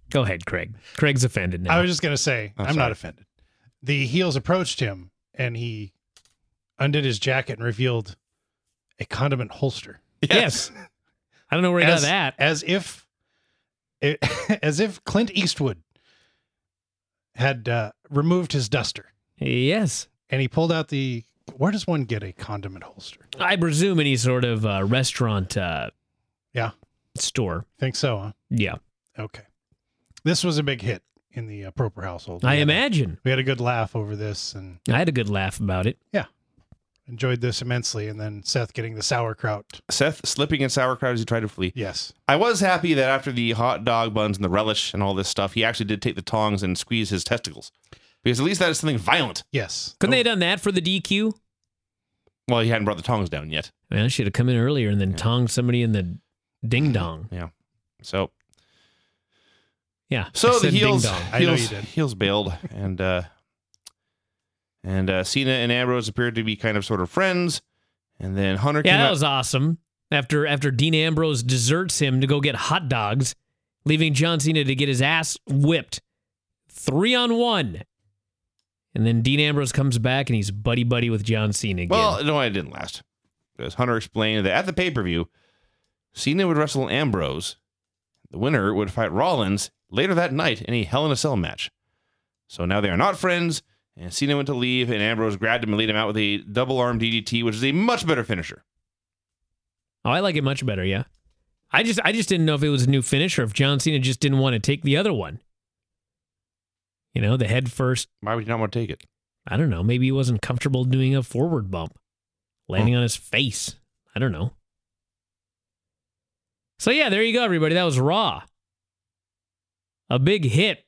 Go ahead, Craig. Craig's offended now. I was just going to say, Oh, I'm sorry. not offended. The heels approached him and he undid his jacket and revealed a condiment holster. Yes. I don't know where he as, got that. As if, it, as if Clint Eastwood had uh, removed his duster Yes. and he pulled out the. Where does one get a condiment holster? I presume any sort of uh, restaurant uh, Yeah, store. think so. Huh? Yeah. Okay. This was a big hit in the uh, Proper household. I We had a- imagine. we had a good laugh over this and I had a good laugh about it. enjoyed this immensely. And then Seth getting the sauerkraut. Seth slipping in sauerkraut as he tried to flee. Yes. I was happy that after the hot dog buns and the relish and all this stuff, he actually did take the tongs and squeeze his testicles. Because at least that is something violent. Yes. Couldn't Oh, they have done that for the D Q? Well, he hadn't brought the tongs down yet. Man, I should have come in earlier and then tongued somebody in the ding dong. So Yeah. I so the said heels ding dong. I know heels, you did. heels bailed and uh and uh Cena and Ambrose appeared to be kind of sort of friends. And then Hunter Yeah, came that out. was awesome. After after Dean Ambrose deserts him to go get hot dogs, leaving John Cena to get his ass whipped. Three on one. And then Dean Ambrose comes back and he's buddy buddy with John Cena again. Well, no, it didn't last. Because Hunter explained that at the pay-per-view, Cena would wrestle Ambrose. The winner would fight Rollins later that night in a Hell in a Cell match. So now they are not friends, and Cena went to leave, and Ambrose grabbed him and laid him out with a double arm D D T, which is a much better finisher. Oh, I like it much better, yeah. I just I just didn't know if it was a new finish or if John Cena just didn't want to take the other one. You know, the head first. Why would you not want to take it? I don't know. Maybe he wasn't comfortable doing a forward bump, landing on his face. I don't know. So yeah, there you go, everybody. That was Raw. A big hit.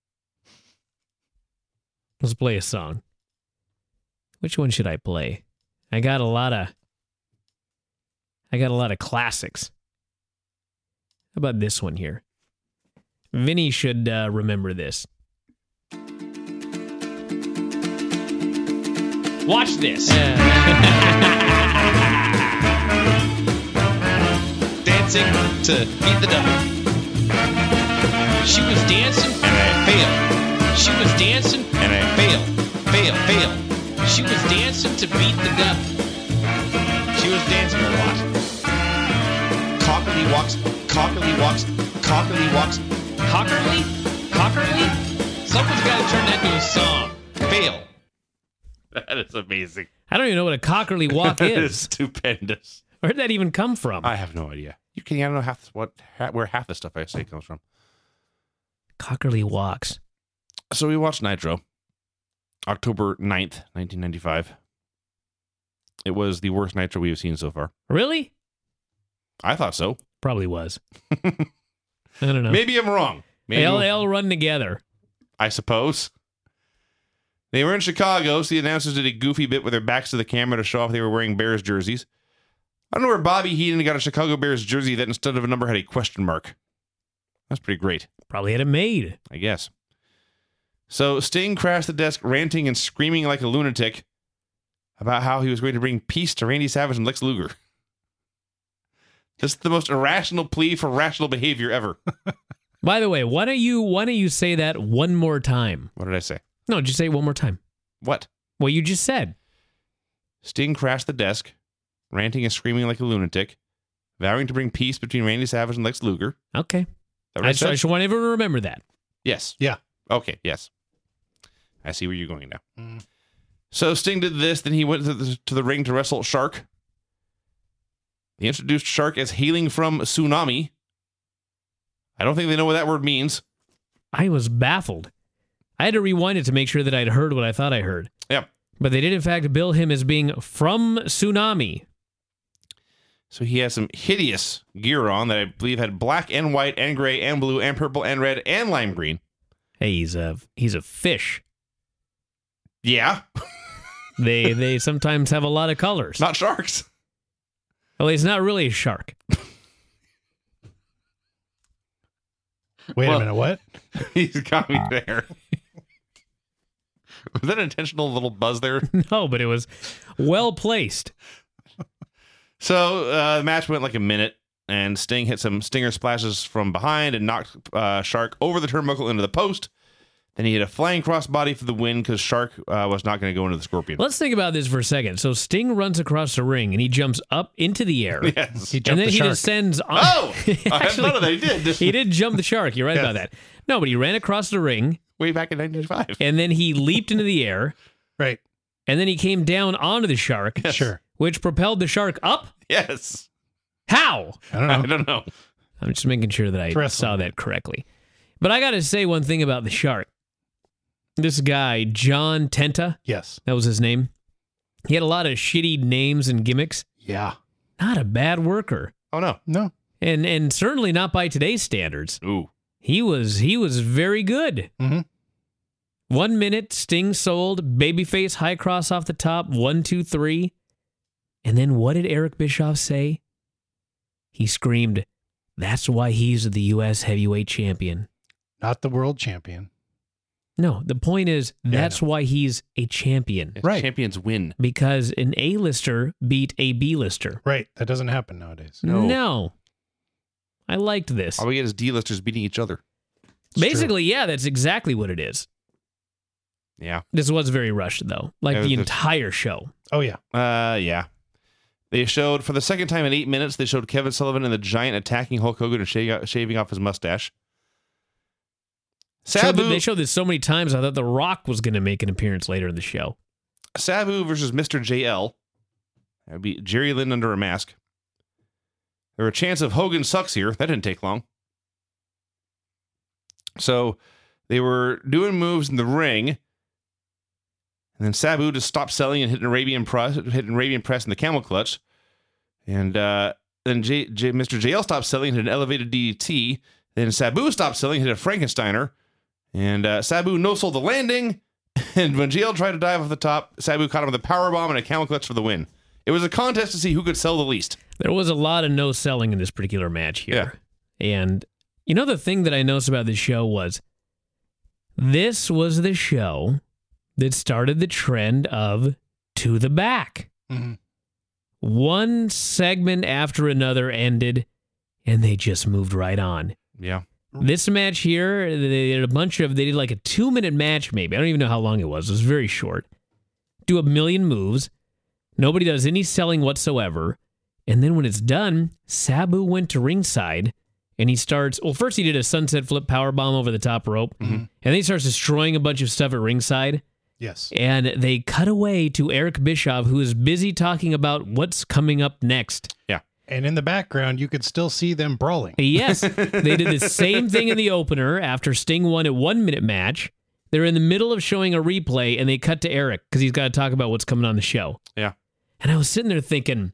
Let's play a song. Which one should I play? I got a lot of I got a lot of classics. How about this one here? Vinny should uh, remember this. Watch this. Dancing to Beat the Devil. She was dancing and I failed. She was dancing and I failed. Fail, fail. She was dancing to Beat the Devil. She was dancing a lot. Cockerly walks, cockerly walks, cockerly walks. Cockerly? Cockerly? Someone's got to turn that into a song. Fail. That is amazing. I don't even know what a cockerly walk That is is. stupendous. Where'd that even come from? I have no idea. You can. I don't know half what ha- where half the stuff I say comes from. Cockerly walks. So we watched Nitro, October ninth, nineteen ninety-five. It was the worst Nitro we have seen so far. Really? I thought so. Probably was. I don't know. Maybe I'm wrong. Maybe They all, they all run together. I suppose. They were in Chicago, so the announcers did a goofy bit with their backs to the camera to show off they were wearing Bears jerseys. I don't know where Bobby Heenan got a Chicago Bears jersey that instead of a number had a question mark. That's pretty great, Probably had it made. I guess. So Sting crashed the desk, ranting and screaming like a lunatic about how he was going to bring peace to Randy Savage and Lex Luger. This is the most irrational plea for rational behavior ever. By the way, why don't you why don't you say that one more time? What did I say? No, just say it one more time. What? What you just said. Sting crashed the desk, ranting and screaming like a lunatic, vowing to bring peace between Randy Savage and Lex Luger. Okay. Is that what I I just, I said? just want everyone to remember that. Yes. Yeah. Okay, yes. I see where you're going now. Mm. So Sting did this, then he went to the, to the ring to wrestle Shark. He introduced Shark as hailing from Tsunami. I don't think they know what that word means. I was baffled. I had to rewind it to make sure that I'd heard what I thought I heard. Yep. But they did, in fact, bill him as being from Tsunami. So he has some hideous gear on that I believe had black and white and gray and blue and purple and red and lime green. Hey, he's a he's a fish. Yeah, They they sometimes have a lot of colors. not sharks. Well, he's not really a shark. Wait Well- a minute. What? He's got me there. Was that an intentional little buzz there? No, but it was well placed. So uh, the match went like a minute. and Sting hit some stinger splashes from behind and knocked uh, Shark over the turnbuckle into the post. Then he hit a flying crossbody for the win because Shark uh, was not going to go into the Scorpion. Let's think about this for a second. So Sting runs across the ring and he jumps up into the air. Yes. He And jumped then the he shark. descends on. Oh! I hadn't Actually, thought of that. He did. He did jump the shark. You're right Yes. about that. No, but he ran across the ring Way back in nineteen ninety-five. and then he leaped into the air Right. and then he came down onto the shark, Sure. which propelled the shark up. Yes. How? I don't I know. don't know. I'm just making sure that I It's wrestling. saw that correctly. But I got to say one thing about the shark. This guy, John Tenta, Yes. that was his name. He had a lot of shitty names and gimmicks. Yeah. Not a bad worker. Oh, no. No. And and certainly not by today's standards. Ooh. He was he was very good. Mhm. One minute, Sting sold, babyface high cross off the top, one, two, three. And then what did Eric Bischoff say? He screamed, "That's why he's the U S heavyweight champion." Not the world champion. No, the point is, Yeah, I that's why he's a champion. Right. Champions win. Because an A-lister beat a B-lister. Right. That doesn't happen nowadays. No. No. I liked this. All we get is D-listers beating each other. It's Basically, yeah, that's exactly what it is. Yeah. This was very rushed, though. Like Yeah, the the- entire show. Oh, yeah. Uh, yeah. They showed, for the second time in eight minutes, they showed Kevin Sullivan and the Giant attacking Hulk Hogan and shaving, shaving off his mustache. Showed- Sabu, they showed this so many times, I thought The Rock was going to make an appearance later in the show. Sabu versus Mister J L. That would be Jerry Lynn under a mask. There were a chance of Hogan sucks here. That didn't take long. So they were doing moves in the ring. And then Sabu just stopped selling and hit an Arabian press, hit an Arabian press in the camel clutch. And uh, then J, J, Mister J L stopped selling and hit an elevated D D T. Then Sabu stopped selling and hit a Frankensteiner. And uh, Sabu no-sold the landing. And when J L tried to dive off the top, Sabu caught him with a powerbomb and a camel clutch for the win. It was a contest to see who could sell the least. There was a lot of no selling in this particular match here. And you know, the thing that I noticed about this show was this was the show that started the trend of to the back. Mhm. One segment after another ended, and they just moved right on. Yeah. This match here, they did a bunch of, they did like a two minute match maybe. I don't even know how long it was. It was very short. Do a million moves. Nobody does any selling whatsoever. And then when it's done, Sabu went to ringside and he starts, well, first he did a sunset flip powerbomb over the top rope. Mm-hmm. And then he starts destroying a bunch of stuff at ringside. Yes. And they cut away to Eric Bischoff, who is busy talking about what's coming up next. Yeah. And in the background, you could still see them brawling. Yes, they did the same thing in the opener after Sting won a one-minute match. They're in the middle of showing a replay, and they cut to Eric because he's got to talk about what's coming on the show. Yeah. And I was sitting there thinking,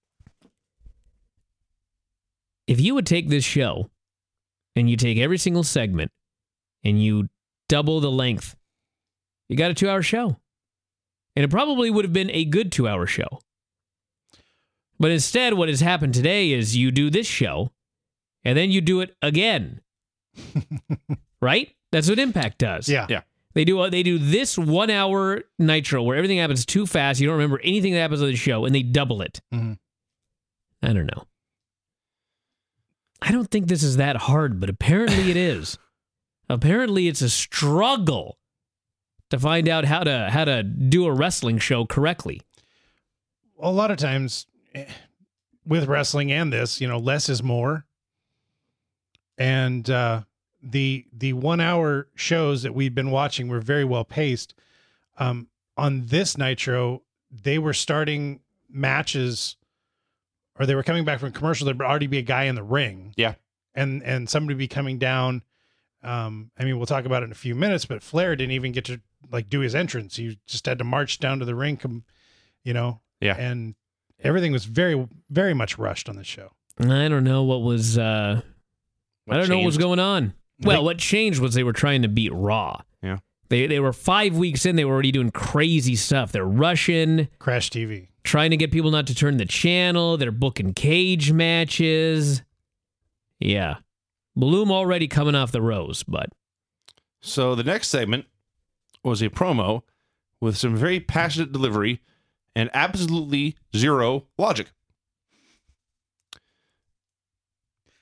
if you would take this show and you take every single segment and you double the length, you got a two-hour show. And it probably would have been a good two-hour show. But instead, what has happened today is you do this show, and then you do it again. Right? That's what Impact does. Yeah. Yeah. They do they do this one-hour Nitro where everything happens too fast, you don't remember anything that happens on the show, and they double it. Mhm. I don't know. I don't think this is that hard, but apparently it is. Apparently it's a struggle to find out how to how to do a wrestling show correctly. A lot of times eh, with wrestling and this, you know, less is more. And uh, the the one hour shows that we've been watching were very well paced. Um, on this Nitro, they were starting matches, or they were coming back from commercial. There'd already be a guy in the ring. Yeah. And and somebody be coming down. Um, I mean, we'll talk about it in a few minutes, but Flair didn't even get to like do his entrance. He just had to march down to the ring, come, you know. Yeah. And everything was very, very much rushed on the show. I don't know what was uh What I don't know what was changed? going on. Well, what changed was they were trying to beat Raw. Yeah. They they were five weeks in, they were already doing crazy stuff. They're rushing, Crash T V. trying to get people not to turn the channel. They're booking cage matches. Yeah. Bloom already coming off the rose, but So the next segment was a promo with some very passionate delivery and absolutely zero logic.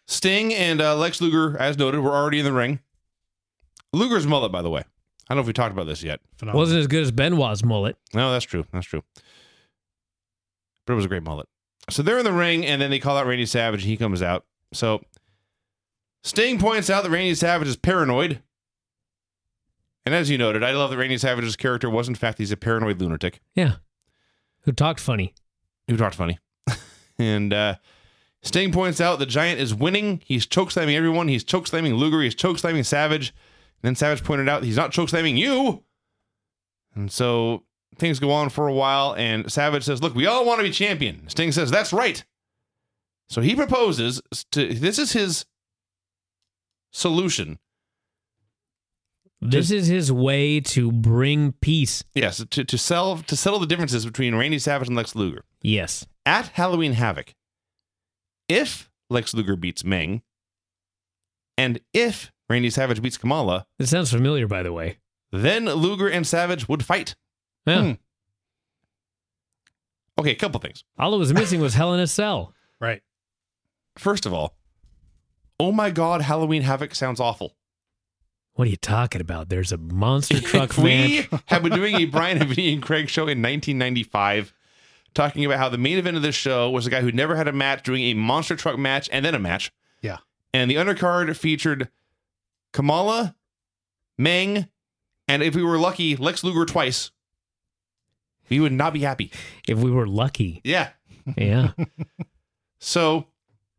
Sting and uh, Lex Luger, as noted, were already in the ring. Luger's mullet, by the way. I don't know if we talked about this yet. Phenomenal. Wasn't as good as Benoit's mullet. No, that's true. That's true. But it was a great mullet. So they're in the ring, and then they call out Randy Savage, and he comes out. So Sting points out that Randy Savage is paranoid. And as you noted, I love that Randy Savage's character was, in fact, he's a paranoid lunatic. Yeah. Who talked funny. Who talked funny. and uh, Sting points out the Giant is winning. He's chokeslamming everyone. He's chokeslamming Luger. He's chokeslamming Savage. And then Savage pointed out he's not chokeslamming you. And so things go on for a while, and Savage says, look, we all want to be champion. Sting says, that's right. So he proposes to, this is his solution. This is his way to bring peace. Yes, to, to, sell, to settle the differences between Randy Savage and Lex Luger. Yes. At Halloween Havoc, if Lex Luger beats Meng, and if Randy Savage beats Kamala, This sounds familiar, by the way. then Luger and Savage would fight. Yeah. Hmm. Okay, a couple things. All it was missing was Hell in a Cell. Right. First of all, oh my God, Halloween Havoc sounds awful. What are you talking about? There's a monster truck If we match. have been doing a Brian and Vinny and Craig show in nineteen ninety-five, talking about how the main event of this show was a guy who never had a match doing a monster truck match and then a match. Yeah. And the undercard featured Kamala, Meng, and if we were lucky, Lex Luger twice. We would not be happy. If we were lucky. Yeah. Yeah. So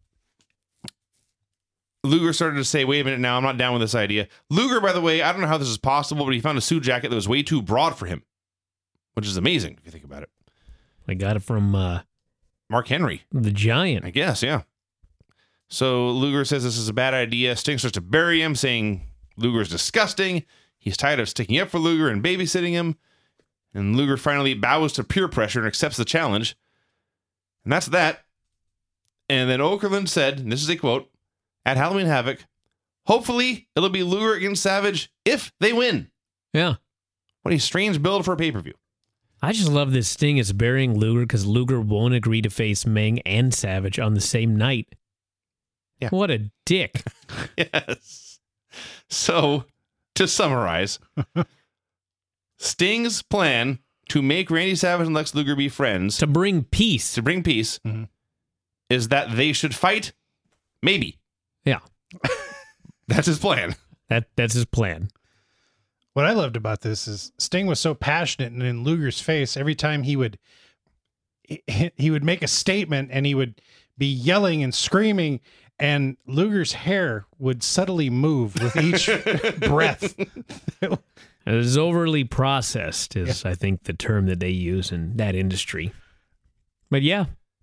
Luger started to say, wait a minute now, I'm not down with this idea. Luger, by the way, I don't know how this is possible, but he found a suit jacket that was way too broad for him, which is amazing if you think about it. I got it from uh, Mark Henry, the Giant. I guess, yeah. So Luger says this is a bad idea. Sting starts to bury him, saying Luger's disgusting. He's tired of sticking up for Luger and babysitting him. And Luger finally bows to peer pressure and accepts the challenge. And that's that. And then Okerlund said, and this is a quote, at Halloween Havoc, hopefully it'll be Luger against Savage if they win. Yeah. What a strange build for a pay-per-view. I just love this Sting is burying Luger because Luger won't agree to face Meng and Savage on the same night. Yeah. What a dick. Yes. So, to summarize, Sting's plan to make Randy Savage and Lex Luger be friends, To bring peace. to bring peace, Mm-hmm. is that they should fight, maybe. Yeah. That's his plan. That That's his plan. What I loved about this is Sting was so passionate, and in Luger's face, every time he would he, he would make a statement and he would be yelling and screaming, and Luger's hair would subtly move with each breath. It was overly processed is, I think, the term that they use in that industry. But yeah,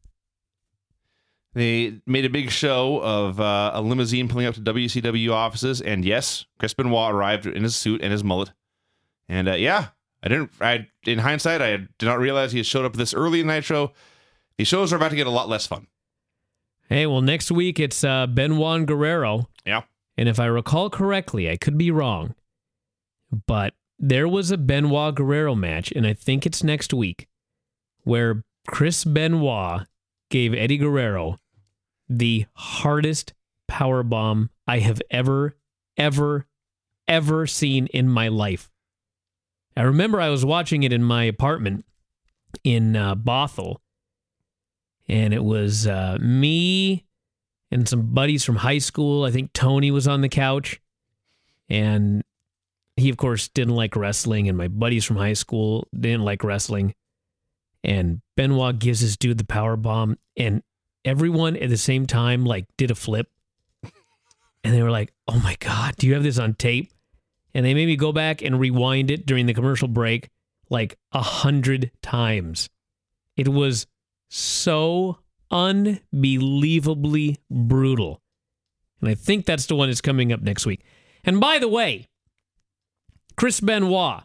They made a big show of uh, a limousine pulling up to W C W offices, and yes, Chris Benoit arrived in his suit and his mullet. And uh, yeah, I didn't. I in hindsight, I did not realize he had showed up this early in Nitro. These shows are about to get a lot less fun. hey, well, next week it's uh, Benoit and Guerrero. Yeah, And if I recall correctly, I could be wrong, but there was a Benoit Guerrero match, and I think it's next week, where Chris Benoit gave Eddie Guerrero the hardest powerbomb I have ever, ever, ever seen in my life. I remember I was watching it in my apartment in uh, Bothell, and it was uh, me and some buddies from high school. I think Tony was on the couch, and he, of course, didn't like wrestling, and my buddies from high school didn't like wrestling. And Benoit gives this dude the power bomb, and everyone at the same time like did a flip, and they were like, "Oh my God, do you have this on tape?" And they made me go back and rewind it during the commercial break like a hundred times. It was so unbelievably brutal. And I think that's the one that's coming up next week. And by the way, Chris Benoit,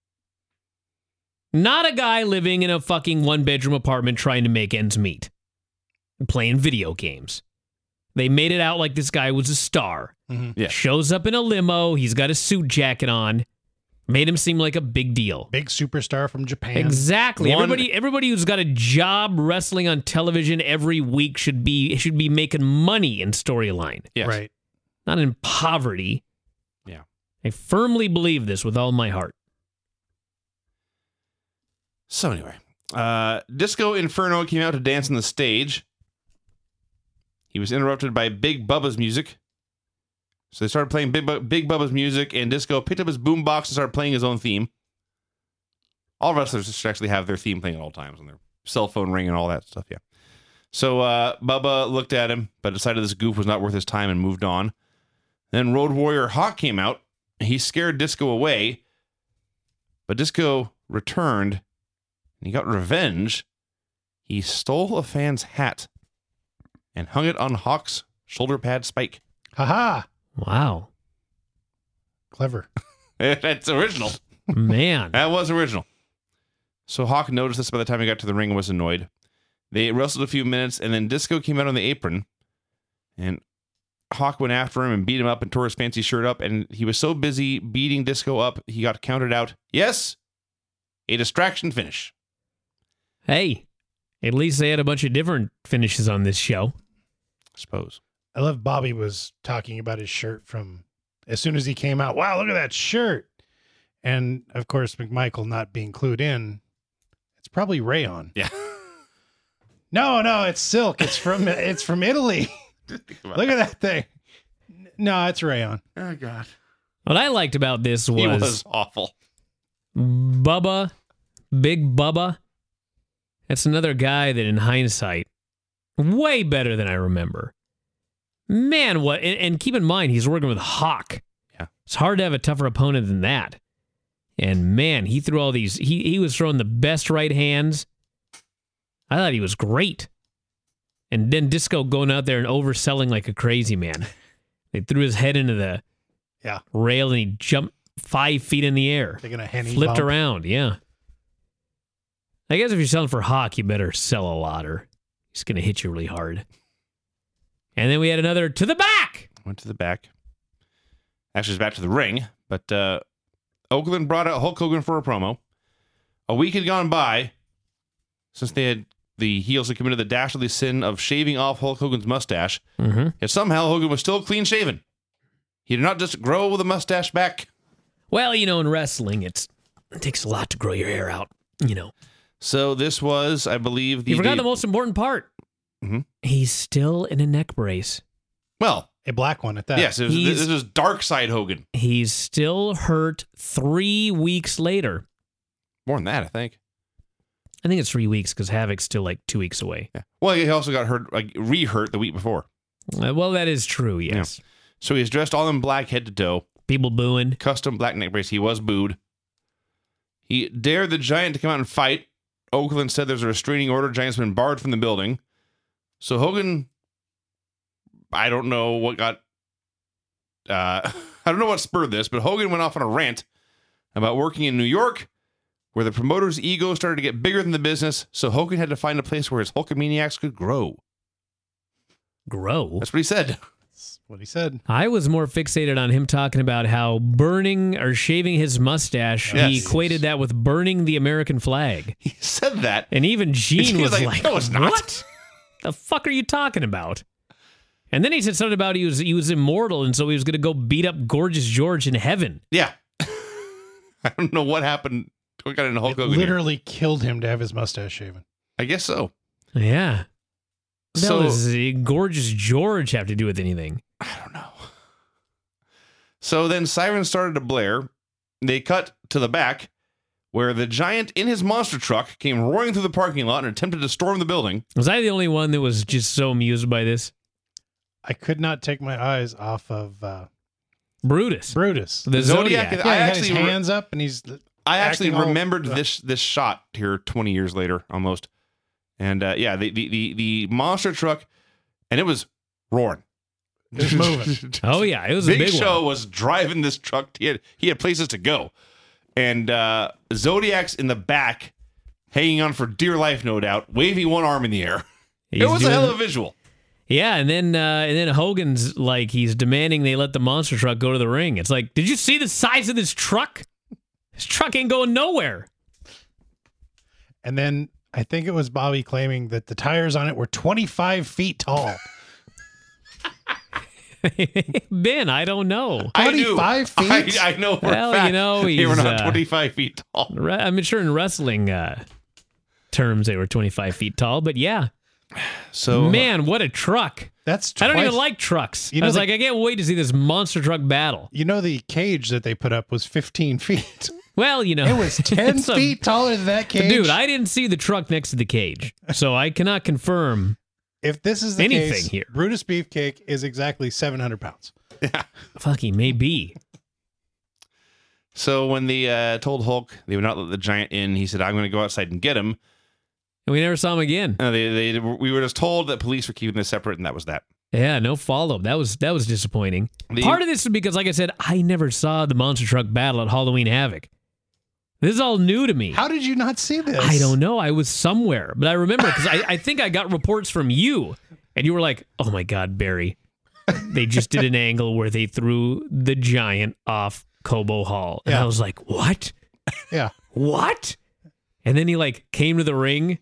not a guy living in a fucking one-bedroom apartment trying to make ends meet, playing video games. They made it out like this guy was a star. Mm-hmm. Yeah. Shows up in a limo. He's got a suit jacket on. Made him seem like a big deal. Big superstar from Japan. Exactly. One- Everybody everybody who's got a job wrestling on television every week should be should be making money in storyline, Yes. Right. not in poverty. Yeah. I firmly believe this with all my heart. So anyway, uh, Disco Inferno came out to dance on the stage. He was interrupted by Big Bubba's music. So they started playing Big, Bu- Big Bubba's music, and Disco picked up his boombox and started playing his own theme. All wrestlers should actually have their theme playing at all times on their cell phone ring and all that stuff, yeah. So uh, Bubba looked at him, but decided this goof was not worth his time and moved on. Then Road Warrior Hawk came out. He scared Disco away, but Disco returned, and he got revenge. He stole a fan's hat and hung it on Hawk's shoulder pad spike. Haha. Wow. Clever. That's original. Man. That was original. So Hawk noticed this by the time he got to the ring and was annoyed. They wrestled a few minutes, and then Disco came out on the apron, and Hawk went after him and beat him up and tore his fancy shirt up, and he was so busy beating Disco up, he got counted out. Yes, a distraction finish. Hey, at least they had a bunch of different finishes on this show. I suppose. I love Bobby was talking about his shirt from as soon as he came out. Wow, look at that shirt. And of course, McMichael not being clued in. It's probably rayon. Yeah. No, no, it's silk. It's from it's from Italy. Look at that thing. No, it's rayon. Oh, God. What I liked about this was, He was awful. Bubba, Big Bubba. That's another guy that in hindsight, way better than I remember. Man, what, and, and keep in mind, he's working with Hawk. Yeah. It's hard to have a tougher opponent than that. And man, he threw all these, he, he was throwing the best right hands. I thought he was great. And then Disco going out there and overselling like a crazy man. They threw his head into the Yeah. rail and he jumped five feet in the air. Taking a henny Flipped bump. around, yeah. I guess if you're selling for Hawk, you better sell a lot or he's going to hit you really hard. And then we had another to the back. Went to the back. Actually, it's back to the ring, but uh, Oakland brought out Hulk Hogan for a promo. A week had gone by since they had the heels had committed the dastardly sin of shaving off Hulk Hogan's mustache. Mm-hmm. Yet somehow Hogan was still clean shaven. He did not just grow the mustache back. Well, you know, in wrestling, it's, it takes a lot to grow your hair out, you know. So this was, I believe, the You forgot day- the most important part. Mhm. He's still in a neck brace. well, A black one at that. yes, it was, He's- this was Dark Side Hogan. He's still hurt three weeks later. More than that, I think. I think it's three weeks because Havoc's still like two weeks away. Yeah. Well, he also got hurt, like re-hurt the week before. Uh, well, that is true, yes. So he's dressed all in black head to toe. People booing. Custom black neck brace. He was booed. He dared the Giant to come out and fight. Oakland said there's a restraining order. Giant's been barred from the building. So Hogan, I don't know what got, uh, I don't know what spurred this, but Hogan went off on a rant about working in New York, where the promoter's ego started to get bigger than the business. So Hogan had to find a place where his Hulkamaniacs could grow. Grow. That's what he said. That's what he said. I was more fixated on him talking about how burning or shaving his mustache, he Yes. equated that with burning the American flag. He said that. And even Gene He was was like, like, "No, it's not." What the fuck are you talking about? And then he said something about he was he was immortal, and so he was going to go beat up Gorgeous George in heaven. Yeah. I don't know what happened. What got into Hulk It Hogan here. literally killed him to have his mustache shaven. I guess so. Yeah. What the hell So- does uh, Gorgeous George have to do with anything? I don't know. So then sirens started to blare. They cut to the back, where the Giant in his monster truck came roaring through the parking lot and attempted to storm the building. Was I the only one that was just so amused by this? I could not take my eyes off of uh, Brutus. Brutus. The Zodiac- Zodiac. Yeah, I he had actually his re- hands up and he's I actually acting all- remembered this this shot here twenty years later, almost. And uh, yeah, the, the the the monster truck, and it was roaring. It was moving. Oh, yeah. It was Big a big Show one. was driving this truck. He had, he had places to go. And uh, Zodiac's in the back, hanging on for dear life, no doubt, waving one arm in the air. He's it was doing- a hell of a visual. Yeah, and then uh, and then Hogan's like he's demanding they let the monster truck go to the ring. It's like, did you see the size of this truck? This truck ain't going nowhere. And then I think it was Bobby claiming that the tires on it were twenty-five feet tall. Ben, I don't know. I knew. twenty-five feet? I, I know for Well, a fact you know, they were he's, not uh, twenty-five feet tall. Re- I'm sure in wrestling uh, terms they were twenty-five feet tall, but yeah. So Man, what a truck. That's I don't even twice- like trucks. You know I was the- like, I can't wait to see this monster truck battle. You know, the cage that they put up was fifteen feet. Well, you know. It was ten it's a- feet taller than that cage. Dude, I didn't see the truck next to the cage, so I cannot confirm. If this is the anything case, here. Brutus Beefcake is exactly seven hundred pounds. Fuck, he may be. So when they uh, told Hulk they would not let the giant in, he said, "I'm going to go outside and get him." And we never saw him again. Uh, they, they, we were just told that police were keeping this separate, and that was that. Yeah, no follow up. That was that was disappointing. The- Part of this is because, like I said, I never saw the monster truck battle at Halloween Havoc. This is all new to me. How did you not see this? I don't know. I was somewhere, but I remember because I, I think I got reports from you, and you were like, "Oh my God, Barry, they just did an angle where they threw the giant off Cobo Hall," and Yeah. I was like, "What? Yeah. What?" And then he like came to the ring,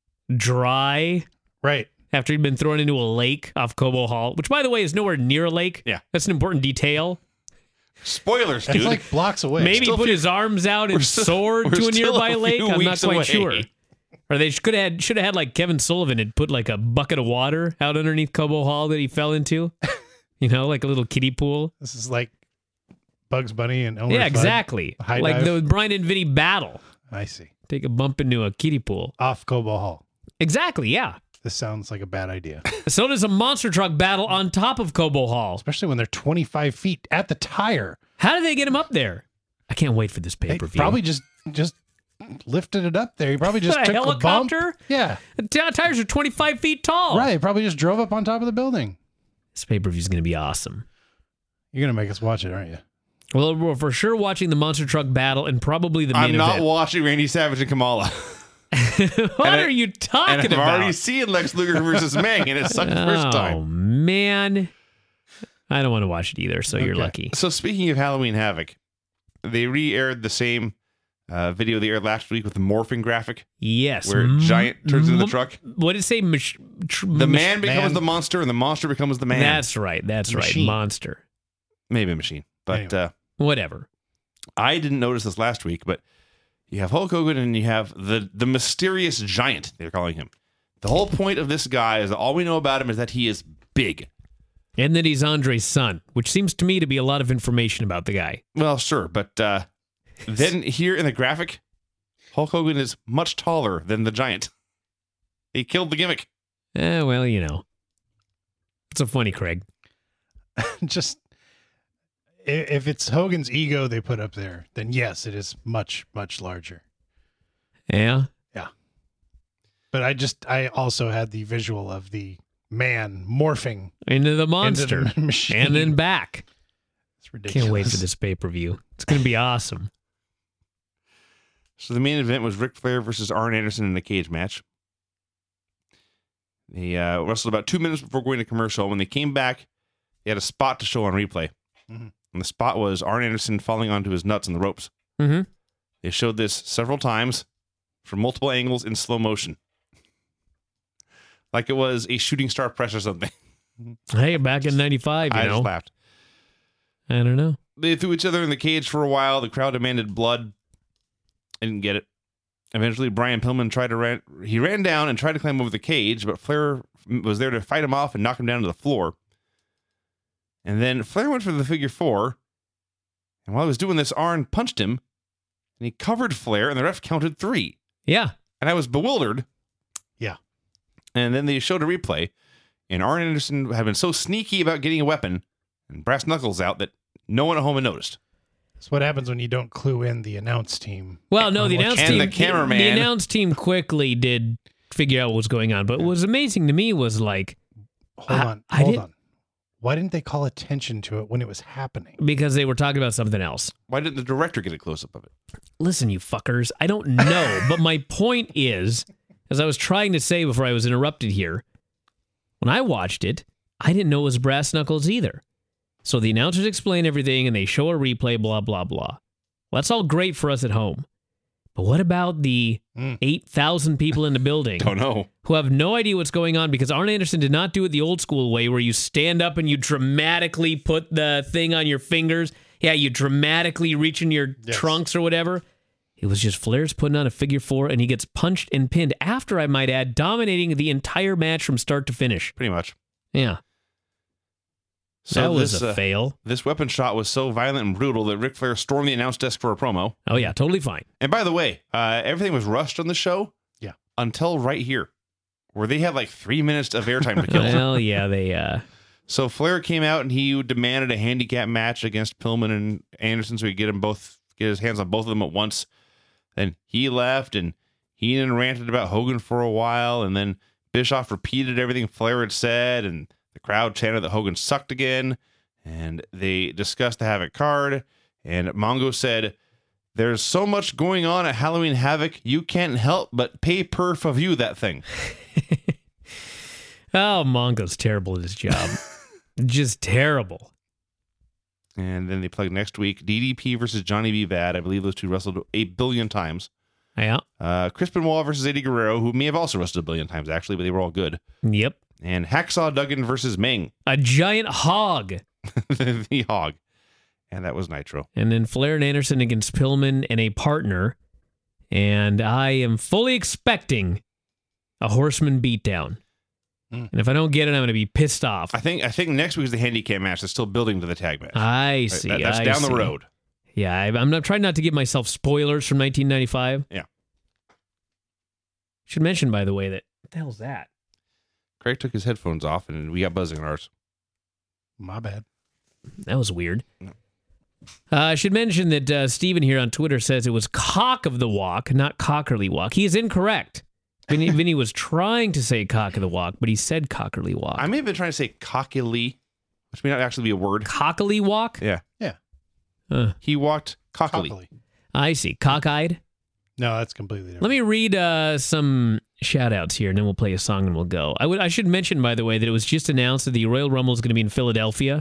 dry Right. after he'd been thrown into a lake off Cobo Hall, which, by the way, is nowhere near a lake. Yeah. That's an important detail. Spoilers, It's dude. like blocks away. Maybe he still put few- his arms out and still- soared we're to a still nearby a lake. few I'm not weeks quite away. sure. Or they could have had, should have had like Kevin Sullivan had put like a bucket of water out underneath Cobo Hall that he fell into. You know, like a little kiddie pool. This is like Bugs Bunny and Elmer yeah, Fudd. exactly. High Like dive. the Brian and Vinny battle. I see. Take a bump into a kiddie pool. Off Cobo Hall. Exactly, yeah. This sounds like a bad idea. So does a monster truck battle on top of Cobo Hall. Especially when they're twenty-five feet at the tire. How did they get him up there? I can't wait for this They pay-per-view. probably just just lifted it up there. He probably just A took helicopter? a bump. Yeah. The t- tires are twenty-five feet tall. Right. Probably just drove up on top of the building. This pay-per-view is going to be awesome. You're going to make us watch it, aren't you? Well, we're for sure watching the monster truck battle and probably the main I'm not event. watching Randy Savage and Kamala. what and I- are you talking And I've about? already seen Lex Luger versus Mang, and it sucked the first Oh, time. man. I don't want to watch it either, so you're Okay. lucky. So speaking of Halloween Havoc, they re-aired the same uh, video they aired last week with the morphing graphic, Yes. where M- Giant turns into the m- truck. What did it say? Mach- tr- The mach- man becomes man. the monster, and the monster becomes the man. That's right. That's Machine. right. Monster. Maybe a machine. But Anyway. uh, Whatever. I didn't notice this last week, but you have Hulk Hogan and you have the the mysterious giant, they're calling him. The whole point of this guy is that all we know about him is that he is big. And that he's Andre's son, which seems to me to be a lot of information about the guy. Well, sure, but uh, then here in the graphic, Hulk Hogan is much taller than the giant. He killed the gimmick. Eh, well, you know. It's a funny, Craig. Just i- if it's Hogan's ego they put up there, then yes, it is much, much larger. Yeah. But I just I also had the visual of the man morphing Into the into monster. the machine. And then back. It's ridiculous. Can't wait for this pay-per-view. It's going to be awesome. So the main event was Ric Flair versus Arn Anderson in a cage match. They uh, wrestled about two minutes before going to commercial. When they came back, they had a spot to show on replay. Mhm. And the spot was Arn Anderson falling onto his nuts in the ropes. Mm-hmm. They showed this several times from multiple angles in slow motion. Like it was a shooting star press or something. Hey, back in ninety-five, you I know. just laughed. I don't know. They threw each other in the cage for a while. The crowd demanded blood. I didn't get it. Eventually, Brian Pillman tried to ran. He ran down and tried to climb over the cage, but Flair was there to fight him off and knock him down to the floor. And then Flair went for the figure four. And while he was doing this, Arn punched him, and he covered Flair, and the ref counted three. Yeah. And I was bewildered. Yeah. And then they showed a replay, and Arn Anderson had been so sneaky about getting a weapon and brass knuckles out that no one at home had noticed. That's what happens when you don't clue in the announce team. Well, no, On the what announce and team. the cameraman. The announce team quickly did figure out what was going on. But what was amazing to me was like, Hold I- on. I hold did- on. Why didn't they call attention to it when it was happening? because they were talking about something else. Why didn't the director get a close-up of it? Listen, you fuckers, I don't know. But my point is, as I was trying to say before I was interrupted here, when I watched it, I didn't know it was brass knuckles either. So the announcers explain everything and they show a replay, blah, blah, blah. Well, that's all great for us at home. But what about the Mm. eight thousand people in the building Don't know. who have no idea what's going on? Because Arn Anderson did not do it the old school way where you stand up and you dramatically put the thing on your fingers. Yeah, you dramatically reach in your Yes. trunks or whatever. It was just Flair's putting on a figure four, and he gets punched and pinned after, I might add, dominating the entire match from start to finish. Pretty much. Yeah. So that was this, a uh, fail. This weapon shot was so violent and brutal that Ric Flair stormed the announce desk for a promo. Oh, yeah, totally fine. And by the way, uh, everything was rushed on the show. Yeah. Until right here, where they had like three minutes of airtime to kill. Well, yeah, they... uh So Flair came out and he demanded a handicap match against Pillman and Anderson, so he could get him both, get his hands on both of them at once. Then he left and Heenan ranted about Hogan for a while, and then Bischoff repeated everything Flair had said, and the crowd chanted that Hogan sucked again. And they discussed the Havoc card, and Mongo said, "There's so much going on at Halloween Havoc, you can't help but pay per for view that thing." Oh, Mongo's terrible at his job. Just terrible. And then they plugged next week D D P versus Johnny B. Bad. I believe those two wrestled a billion times. Yeah. Uh, Chris Benoit versus Eddie Guerrero, who may have also wrestled a billion times, actually, but they were all good. Yep. And Hacksaw Duggan versus Meng, A giant hog. the Hog. And that was Nitro. And then Flair and Anderson against Pillman and a partner. And I am fully expecting a Horseman beatdown. Mm. And if I don't get it, I'm going to be pissed off. I think I think next week is the handicap match. That's still building to the tag match. I Right, see. that- that's I down see. the road. Yeah, I, I'm not trying not to give myself spoilers from nineteen ninety-five. Yeah. Should mention, by the way, that what the hell's that? Craig took his headphones off, and we got buzzing on ours. My bad. That was weird. Uh, I should mention that uh, Steven here on Twitter says it was Cock of the Walk, not Cockerly Walk. He is incorrect. Vinny, Vinny was trying to say Cock of the Walk, but he said Cockerly Walk. I may have been trying to say cockily, which may not actually be a word. Cockily Walk? Yeah. Yeah. Uh, He walked cockily. Cockily. I see. Cockeyed. No, that's completely different. Let me read uh, some shout outs here, and then we'll play a song and we'll go. I would I should mention, by the way, that it was just announced that the Royal Rumble is going to be in Philadelphia.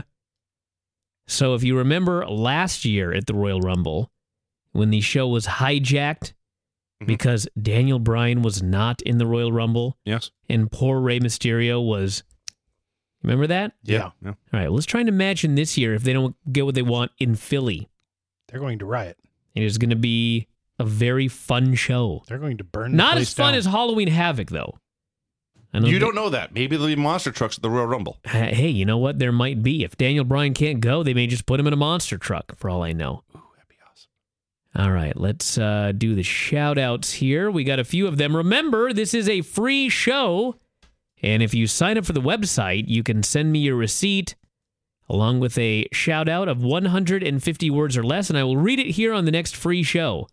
So if you remember last year at the Royal Rumble, when the show was hijacked Mhm. because Daniel Bryan was not in the Royal Rumble Yes. and poor Rey Mysterio was... Remember that? Yeah. Yeah. All right, well, let's try and imagine this year if they don't get what they want in Philly. They're going to riot. It is going to be a very fun show. They're going to burn the Not place as fun down. as Halloween Havoc, though. I You that- don't know that. Maybe there'll be monster trucks at the Royal Rumble. Hey, you know what? There might be. If Daniel Bryan can't go, they may just put him in a monster truck, for all I know. Ooh, that'd be awesome. All right, let's uh, do the shout outs here. We got a few of them. Remember, this is a free show. And if you sign up for the website, you can send me your receipt along with a shout out of one hundred fifty words or less, and I will read it here on the next free show.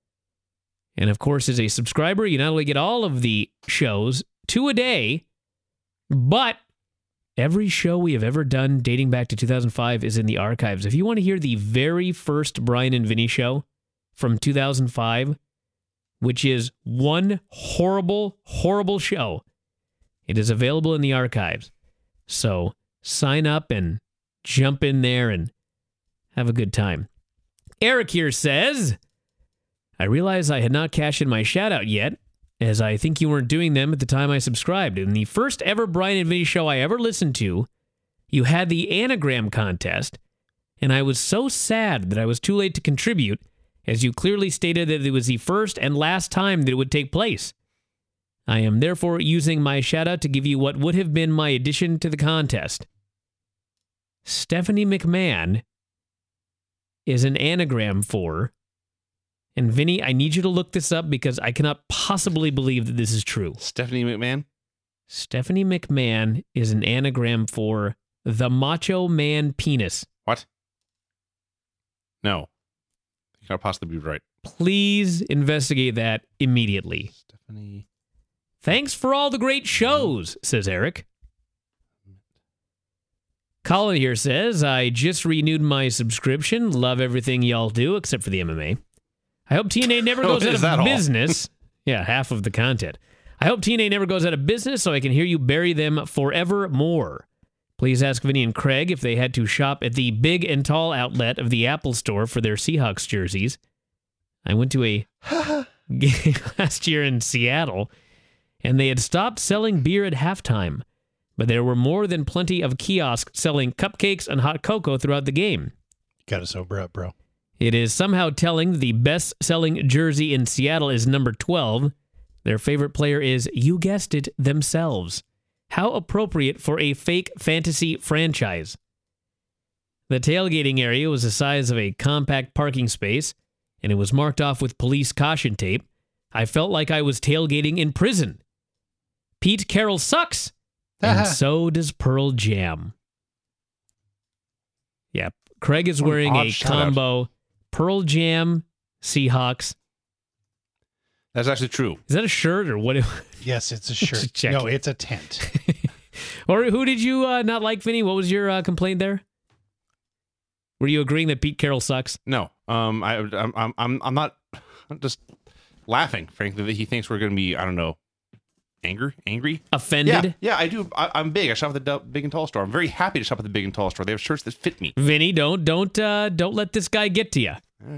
And of course, as a subscriber, you not only get all of the shows, two a day, but every show we have ever done dating back to two thousand five is in the archives. If you want to hear the very first Brian and Vinny show from two thousand five, which is one horrible, horrible show, it is available in the archives. So sign up and jump in there and have a good time. Eric here says, I realize I had not cashed in my shout out yet, as I think you weren't doing them at the time I subscribed. In the first ever Brian and Vinny show I ever listened to, you had the anagram contest, and I was so sad that I was too late to contribute, as you clearly stated that it was the first and last time that it would take place. I am therefore using my shout out to give you what would have been my addition to the contest. Stephanie McMahon is an anagram for, and Vinny, I need you to look this up because I cannot possibly believe that this is true. Stephanie McMahon? Stephanie McMahon is an anagram for the Macho Man Penis. What? No. You can't possibly be right. Please investigate that immediately. Stephanie. Thanks for all the great shows, says Eric. Colin here says, I just renewed my subscription. Love everything y'all do, except for the M M A. I hope T N A never Oh, goes out is that of all? business. Yeah, half of the content. I hope T N A never goes out of business so I can hear you bury them forevermore. Please ask Vinny and Craig if they had to shop at the Big and Tall outlet of the Apple Store for their Seahawks jerseys. I went to a game last year in Seattle, and they had stopped selling beer at halftime, but there were more than plenty of kiosks selling cupcakes and hot cocoa throughout the game. Gotta sober up, bro. It is somehow telling the best-selling jersey in Seattle is number twelve. Their favorite player is, you guessed it, themselves. How appropriate for a fake fantasy franchise. The tailgating area was the size of a compact parking space, and it was marked off with police caution tape. I felt like I was tailgating in prison. Pete Carroll sucks, and so does Pearl Jam. Yeah, Craig is What an wearing odd a shout-out. combo Pearl Jam Seahawks. That's actually true. Is that a shirt or what? Yes, it's a shirt. Check No, it. it's a tent. Or who did you uh, not like, Vinny? What was your uh, complaint there? Were you agreeing that Pete Carroll sucks? No, um, I, I'm, I'm, I'm, I'm not. I'm just laughing, frankly, that he thinks we're going to be, I don't know, angry, angry. Offended? Yeah, yeah, I do. I, I'm big. I shop at the Big and Tall store. I'm very happy to shop at the Big and Tall store. They have shirts that fit me. Vinny, don't don't uh, don't let this guy get to you.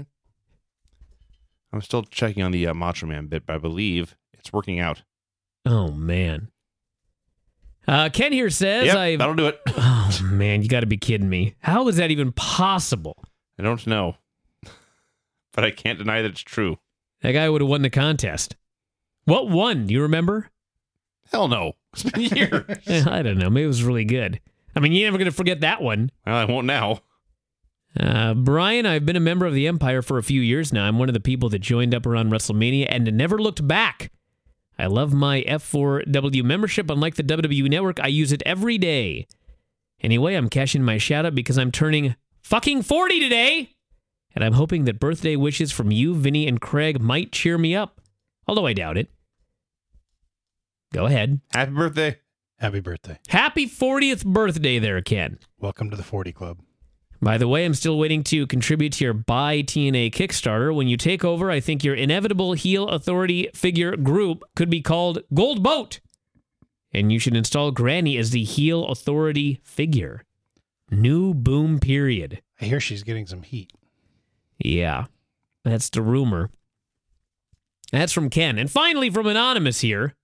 I'm still checking on the uh, Macho Man bit, but I believe it's working out. Oh man. Uh, Ken here says, Yep, "I." that'll do it. Oh man, you got to be kidding me! How is that even possible? I don't know, but I can't deny that it's true. That guy would have won the contest. What won? Do you remember? Hell no. It's been years. Eh, I don't know. Maybe it was really good. I mean, you're never going to forget that one. Well, I won't now. Uh, Brian, I've been a member of the Empire for a few years now. I'm one of the people that joined up around WrestleMania and never looked back. I love my F four W membership. Unlike the W W E Network, I use it every day. Anyway, I'm cashing my shout out because I'm turning fucking forty today. And I'm hoping that birthday wishes from you, Vinny, and Craig might cheer me up. Although I doubt it. Go ahead. Happy birthday. Happy birthday. Happy fortieth birthday there, Ken. Welcome to the forty Club. By the way, I'm still waiting to contribute to your Buy T N A Kickstarter. When you take over, I think your inevitable heel authority figure group could be called Gold Boat. And you should install Granny as the heel authority figure. New boom period. I hear she's getting some heat. Yeah, that's the rumor. That's from Ken. And finally, from Anonymous here.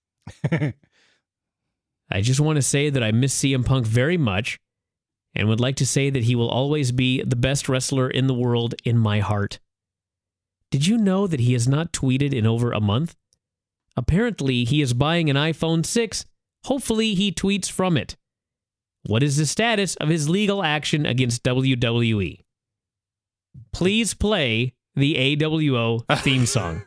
I just want to say that I miss C M Punk very much and would like to say that he will always be the best wrestler in the world in my heart. Did you know that he has not tweeted in over a month? Apparently, he is buying an iPhone six. Hopefully, he tweets from it. What is the status of his legal action against W W E? Please play the A W O theme song.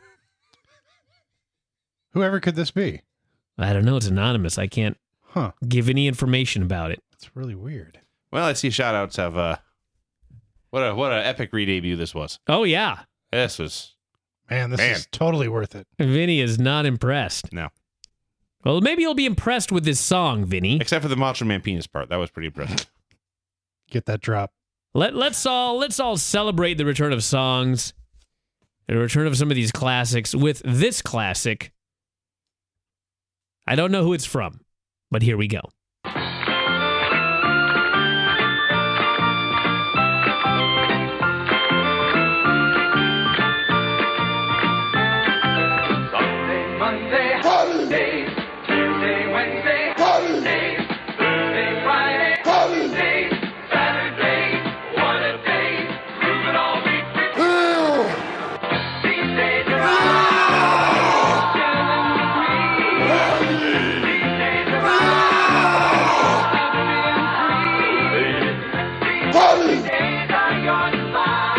Whoever could this be? I don't know. It's anonymous. I can't Huh. give any information about it. That's really weird. Well, let's see. Shout outs of uh, what a what a epic re-debut this was. Oh, yeah. This was Man, this Man. is totally worth it. Vinny is not impressed. no, Well, maybe you'll be impressed with this song, Vinny. except for the Macho Man penis part. That was pretty impressive. Get that drop. Let, let's all let's all celebrate the return of songs, the return of some of these classics with this classic. I don't know who it's from, but here we go. Sunday, Monday, holiday. Tuesday, Wednesday, holiday. Thursday, Friday, holiday. Saturday, what a day. Prove it all week. These days are These days are These days are yours and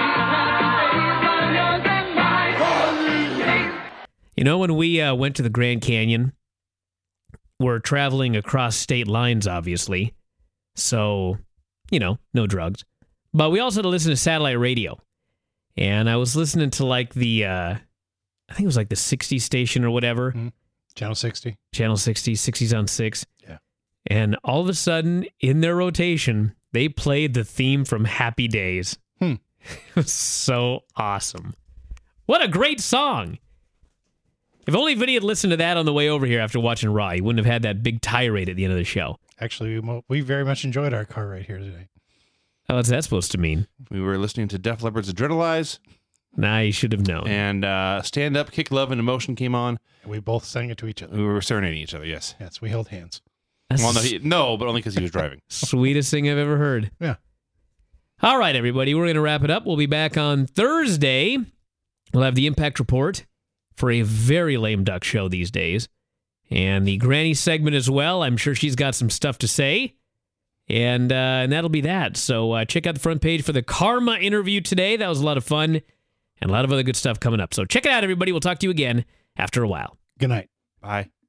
mine. You know, when we uh, went to the Grand Canyon, we're traveling across state lines, obviously. So, you know, no drugs. But we also had to listen to satellite radio. And I was listening to like the, uh, I think it was like the sixty station or whatever. Mm. Channel sixty. Channel sixty, sixties on six. Yeah. And all of a sudden, in their rotation, they played the theme from Happy Days. Hmm. It was so awesome. What a great song. If only Vinny had listened to that on the way over here after watching Raw, he wouldn't have had that big tirade at the end of the show. Actually, we, mo- we very much enjoyed our car ride here today. Oh, what's that supposed to mean? We were listening to Def Leppard's Adrenalize, Nah, you should have known. and uh, Stand Up, Kick Love, and Emotion came on. And we both sang it to each other. We were serenading each other, yes. Yes, we held hands. That's Well, no, he, no but only because he was driving. the sweetest thing I've ever heard. Yeah. All right, everybody, we're going to wrap it up. We'll be back on Thursday. We'll have the Impact Report for a very lame duck show these days. And the Granny segment as well. I'm sure she's got some stuff to say. And uh, and that'll be that. So uh, check out the front page for the Karma interview today. That was a lot of fun. And a lot of other good stuff coming up. So check it out, everybody. We'll talk to you again after a while. Good night. Bye.